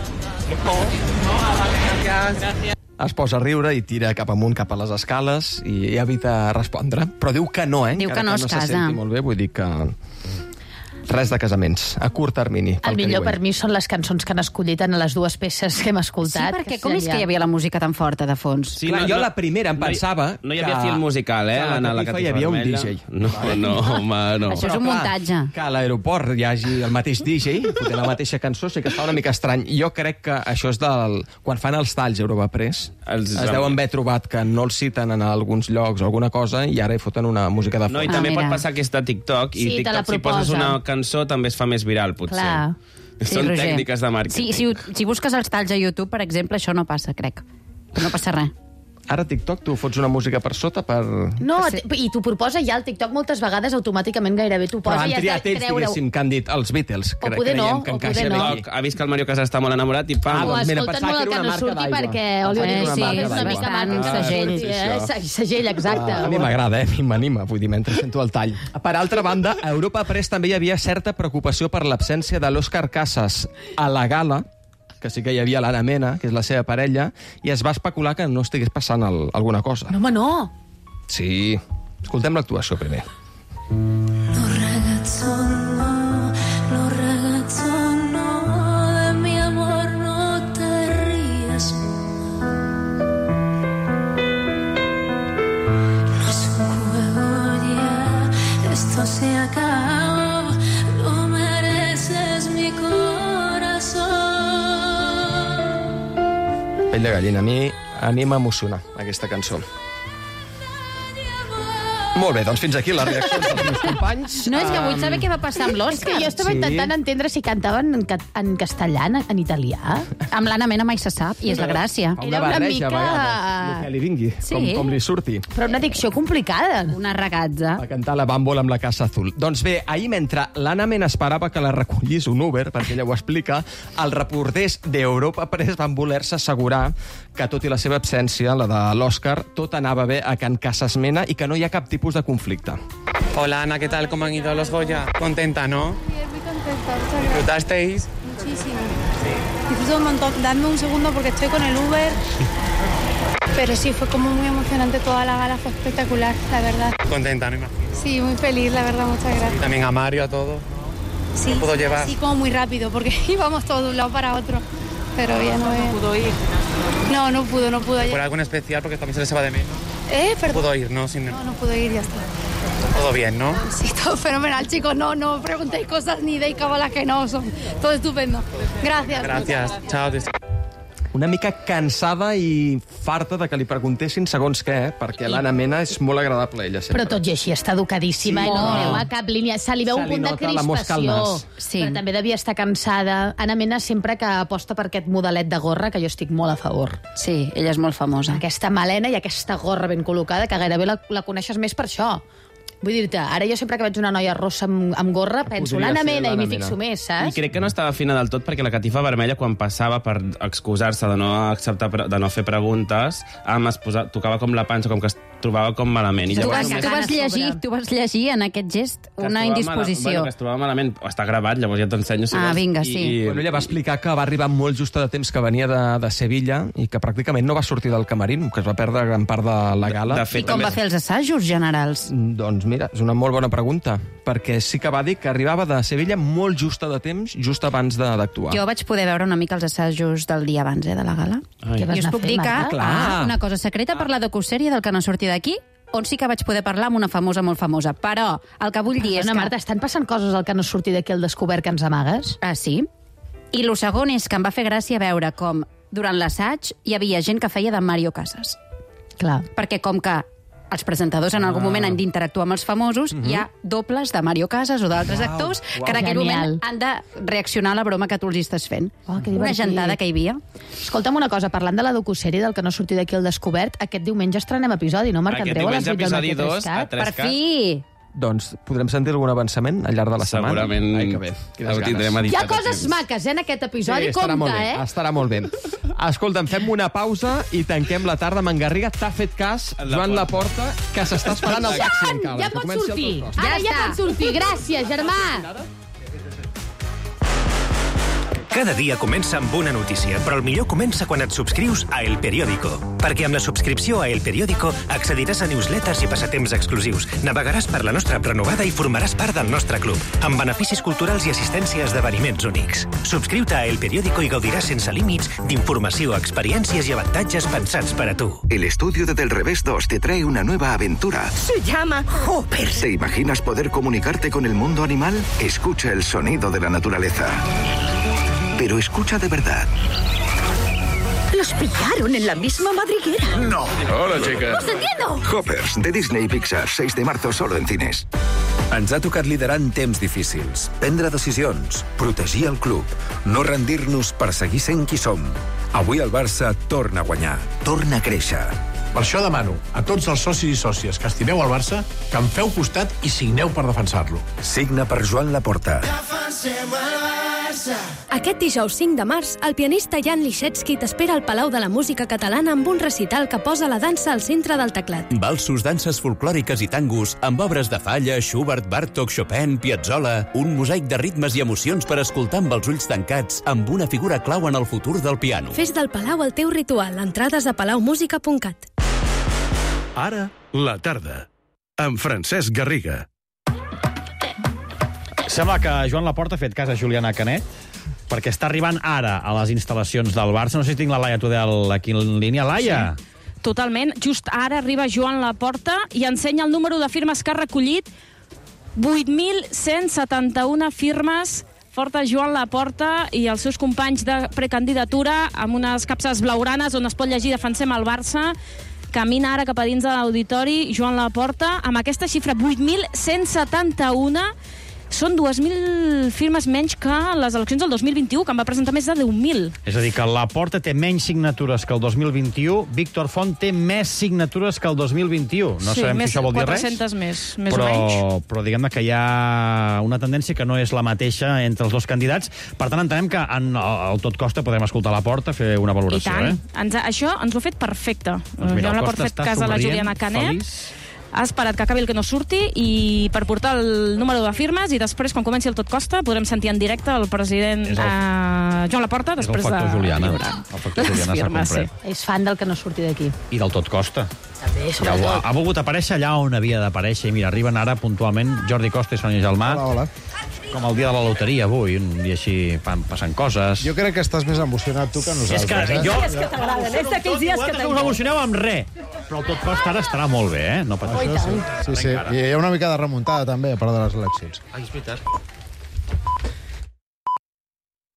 Gracias. Gracias. Es posa a riure i tira cap amunt, cap a les escales, i evita respondre. Però diu que no, eh? Diu que Encara no es no casa. se senti molt bé, vull dir que... Res de casaments, a curt termini. pel El que millor diuen. per mi són les cançons que han escollit en les dues peces que hem Sí, escoltat. perquè com és que hi havia la música tan forta de fons? Sí, Clar, jo la primera em no hi- pensava No hi havia que- fil musical, eh? que a la en la catifa catifa hi havia un vermella. D J. No, no, home, no. Això és Però, un clar, muntatge. Que a l'aeroport hi hagi el mateix D J, fotent la mateixa cançó, sí que es fa una mica estrany. Jo crec que això és del... Quan fan els talls Europa Press, Els- es deuen haver trobat que no els citen en alguns llocs o alguna cosa i ara hi foten una música de fons. No, i Ah, també mira. pot passar que està TikTok i Sí, te la TikTok, si poses proposa. una cançó, també es fa més viral, potser. Clar. Són Roger. tècniques de màrqueting. Sí, si, si busques els talls a YouTube, per exemple, això no passa, crec. No passa res. Ara TikTok, tu fots una música per sota per... No, sí. I t'ho proposa ja el TikTok moltes vegades automàticament gairebé t'ho posa. Però han i has triat de ells, creure-ho. diguéssim, que han dit els Beatles. O poder no, que o encaixa poder no. aquí. Ha vist que el Mario Casas està molt enamorat i pam. O doncs mira, escolten pensava molt que el era que una no marca surti d'aigua. perquè Pensava Oliver que era una sí, marca és una d'aigua. mica marca. Ah, segell. sí, això. Eh, segell, exacte. Ah, a mi m'agrada, eh? A mi m'anima, vull dir, mentre sento el tall. Per altra banda, a Europa Press també hi havia certa preocupació per l'absència de l'Òscar Casas a la gala, que sí que hi havia l'Anna Mena, que és la seva parella, i es va especular que no estigués passant el, alguna cosa. No, home, no. Sí. Escoltem l'actuació primer. No, ragazzo, no, no, ragazzo, no, de mi amor no te rías. No es un juego ya, esto se acabó, no mereces mi corazón. Pell de gallina. A mi, a mi m'emociona aquesta cançó. Molt bé, doncs fins aquí les reaccions dels meus companys. No, és que vull saber què va passar amb És l'Òscar. que jo estava Sí. intentant entendre si cantaven en, ca- en castellà, en, en italià. Amb l'Anna Mena mai se sap, i és la gràcia. Fa Era una una barreja, mica- a vegades, el que li vingui, Sí. com, com li surti. Però una dicció complicada. Una ragazza. Va cantar la bàmbola amb la Casa Azul. Doncs bé, ahir, mentre l'Anna Mena esperava que la recollís un Uber, perquè ella ho explica, els reporters d'Europa Press van voler-se assegurar que, tot i la seva absència, la de l'Òscar, tot anava bé a Can Casas Mena i que no hi ha cap tipus de conflicte. Hola Ana, ¿qué tal? ¿Cómo han ido los Goya? Contenta, ¿no? Bien, muy contenta, muchas gracias. ¿Disfrutasteis? Muchísimo. Disfruto un montón. Dadme un segundo porque estoy con el Uber. Pero sí, fue como muy emocionante toda la gala, fue espectacular, la verdad. Contenta, no imagino. Sí, muy feliz, la verdad, muchas Y gracias. también a Mario, a todos. Sí, ¿Lo puedo sí, llevar? Sí, como muy rápido, porque íbamos todos de un lado para otro. Pero ya no, no pudo ir. No, no pudo, no pudo. ¿Por algo en especial? Porque también se les va de menos. Eh, No perdón. pudo ir, ¿no? Sin... No, no pudo ir, ya está. Todo bien, ¿no? Sí, todo fenomenal, chicos. No, no preguntéis cosas ni deis cábalas que no son. Todo estupendo. Gracias. Gracias. Chao. Des- Una mica cansada i farta de que li preguntessin segons què, eh? Perquè l'Anna Mena és molt agradable, ella, sempre. Però tot i així està educadíssima Sí, i no molt. treu a cap línia. Se li veu Se un li punt de nota la mosca al crispació. nas. Sí. Però també devia estar cansada. Anna Mena sempre que aposta per aquest modelet de gorra, que jo estic molt a favor. Sí, ella és molt famosa. Aquesta melena i aquesta gorra ben col·locada, que gairebé la, la coneixes més per això. Vull dir-te, ara jo sempre que veig una noia rossa amb, amb gorra penso Podria l'Anna ser Mena i l'Anna m'hi Mena. fixo més, I saps? crec que no estava fina del tot perquè la catifa vermella, quan passava per excusar-se de no acceptar pre- de no fer preguntes, amb es posa, tocava com la panxa, com que es trobava com malament. I Tu llavors vas, només- tu vas llegir, tu vas llegir en aquest gest que es una trobava indisposició. Mala, bueno, que es trobava malament. Està gravat, llavors ja t'ensenyo. Si Ah, vols. vinga, I- sí. I, Bueno, ella va explicar que va arribar molt justa de temps, que venia de, de Sevilla i que pràcticament no va sortir del camarín, que es va perdre gran part de la gala. de I fet, com també- va fer els assajos generals? Doncs mira, és una molt bona pregunta, perquè sí que va dir que arribava de Sevilla molt justa de temps, just abans de- d'actuar. Jo vaig poder veure una mica els assajos del dia abans, eh, de la gala. Ai. Què vas I us anar puc a fer, dir que, Marta? Clar. ah, una cosa secreta per la docusèrie del que no surti d'aquí, on sí que vaig poder parlar amb una famosa molt famosa. Però el que vull dir és Perdona, que... Marta, estan passant coses al que no surti d'aquí al descobert que ens amagues? Ah, sí? I el segon és que em va fer gràcia veure com durant l'assaig hi havia gent que feia de Mario Casas. Clar. Perquè com que els presentadors en algun moment han d'interactuar amb els famosos, hi ha dobles de Mario Casas o d'altres Uau, actors uau. que en aquell Genial. moment han de reaccionar a la broma que tu els estàs fent. Oh, que Una divertit. gentada que hi havia. Escolta'm una cosa, parlant de la docusèrie del que no surti d'aquí al descobert, aquest diumenge estrenem episodi, no, Marc Aquest Andreu? A les diumenge vuit del episodi matí a dos, a Trescat? tres Per cat. fi! Doncs podrem sentir algun avançament al llarg de la setmana? Segurament Ai, que bé. Quines ho tindrem ganes. Hi ha editat a coses temps. maques, eh, en aquest episodi. Sí, estarà molt Compte, bé, eh? estarà molt bé. Escolta'm, fem una pausa i tanquem la tarda amb en Garriga. T'ha fet cas, En la Joan porta. Laporta, que s'està esperant el taxi Joan, encara. ja que pots comenci el sortir. teu cost. Ara Ja ja està. pots sortir. Gràcies, germà. Cada dia comença amb una notícia, però el millor comença quan et subscrius a El Periódico. Perquè amb la subscripció a El Periódico accediràs a newsletters i passatemps exclusius, navegaràs per la nostra app renovada i formaràs part del nostre club, amb beneficis culturals i assistència a esdeveniments únics. Subscriu-te a El Periódico i gaudiràs sense límits d'informació, experiències i avantatges pensats per a tu. El estudio de Del Revés dos te trae una nueva aventura. Se llama Hopper. ¿Te imaginas poder comunicarte con el mundo animal? Escucha el sonido de la naturaleza. Pero escucha de verdad. Los pillaron en la misma madriguera. ¡No! Hola, chicas. ¡Os entiendo! Hoppers, de Disney y Pixar, seis de marzo solo en cines. Ens ha tocat liderar en temps difícils, prendre decisions, protegir el club, no rendir-nos per seguir sent qui som. Avui el Barça torna a guanyar, torna a créixer. Per això demano a tots els socis i sòcies que estimeu el Barça que em feu costat i signeu per defensar-lo. Signa per Joan Laporta. Aquest dijous cinc de març, el pianista Jan Liszewski t'espera al Palau de la Música Catalana amb un recital que posa la dansa al centre del teclat. Valsos, danses folclòriques i tangos, amb obres de Falla, Schubert, Bartók, Chopin, Piazzolla, un mosaic de ritmes i emocions per escoltar amb els ulls tancats, amb una figura clau en el futur del piano. Fes del Palau el teu ritual. Entrades a palaumusica punt cat. Ara, la tarda, amb Francesc Garriga. Sembla que Joan Laporta ha fet cas a Juliana Canet, perquè està arribant ara a les instal·lacions del Barça. No sé si tinc la Laia Tudel aquí en línia. Laia! Sí, totalment. Just ara arriba Joan Laporta i ensenya el número de firmes que ha recollit. vuit mil cent setanta-una firmes. Porta Joan Laporta i els seus companys de precandidatura amb unes capses blaugranes on es pot llegir Defensem el Barça. Camina ara cap a dins de l'auditori Joan Laporta amb aquesta xifra, vuit mil cent setanta-una. Són dues mil firmes menys que les eleccions del dos mil vint-i-u, que en va presentar més de deu mil. És a dir, que Laporta té menys signatures que el dos mil vint-i-u, Víctor Font té més signatures que el dos mil vint-i-u. No sí, sabem més, si això vol dir res. quatre-centes més, més però, o menys. Però diguem-ne que hi ha una tendència que no és la mateixa entre els dos candidats. Per tant, entenem que en el tot costa podrem escoltar Laporta, fer una valoració. I tant. Eh? Ens, això ens ho ha fet perfecte. Doncs mira, Joan el Laporta ha Costa fet cas a la somrient, Juliana Canet. feliç. Ha esperat que acabi el que no surti i per portar el número de firmes i després, quan comenci el tot costa, podrem sentir en directe el president el, eh, Joan Laporta després és el factor de Juliana. lliurar El factor les Juliana s'ha firmes, comprat. sí. És fan del que no surti d'aquí. I del tot costa. També, Ja, sobretot. ha, ha volgut aparèixer allà on havia d'aparèixer. I mira, arriben ara puntualment Jordi Costa i Sònia Gelmà. Hola, hola. Com el dia de la loteria avui, un dia així passen coses. Jo crec que estàs més emocionat tu que nosaltres. És que eh? jo... És que t'agraden, és d'aquells dies que Vosaltres us t'agraden. emocioneu amb res. Però el tot costa ara estarà molt bé, eh? No pateixeu. Això sí. Sí, sí. I hi ha una mica de remuntada també, a part de les eleccions. Ai, és veritat.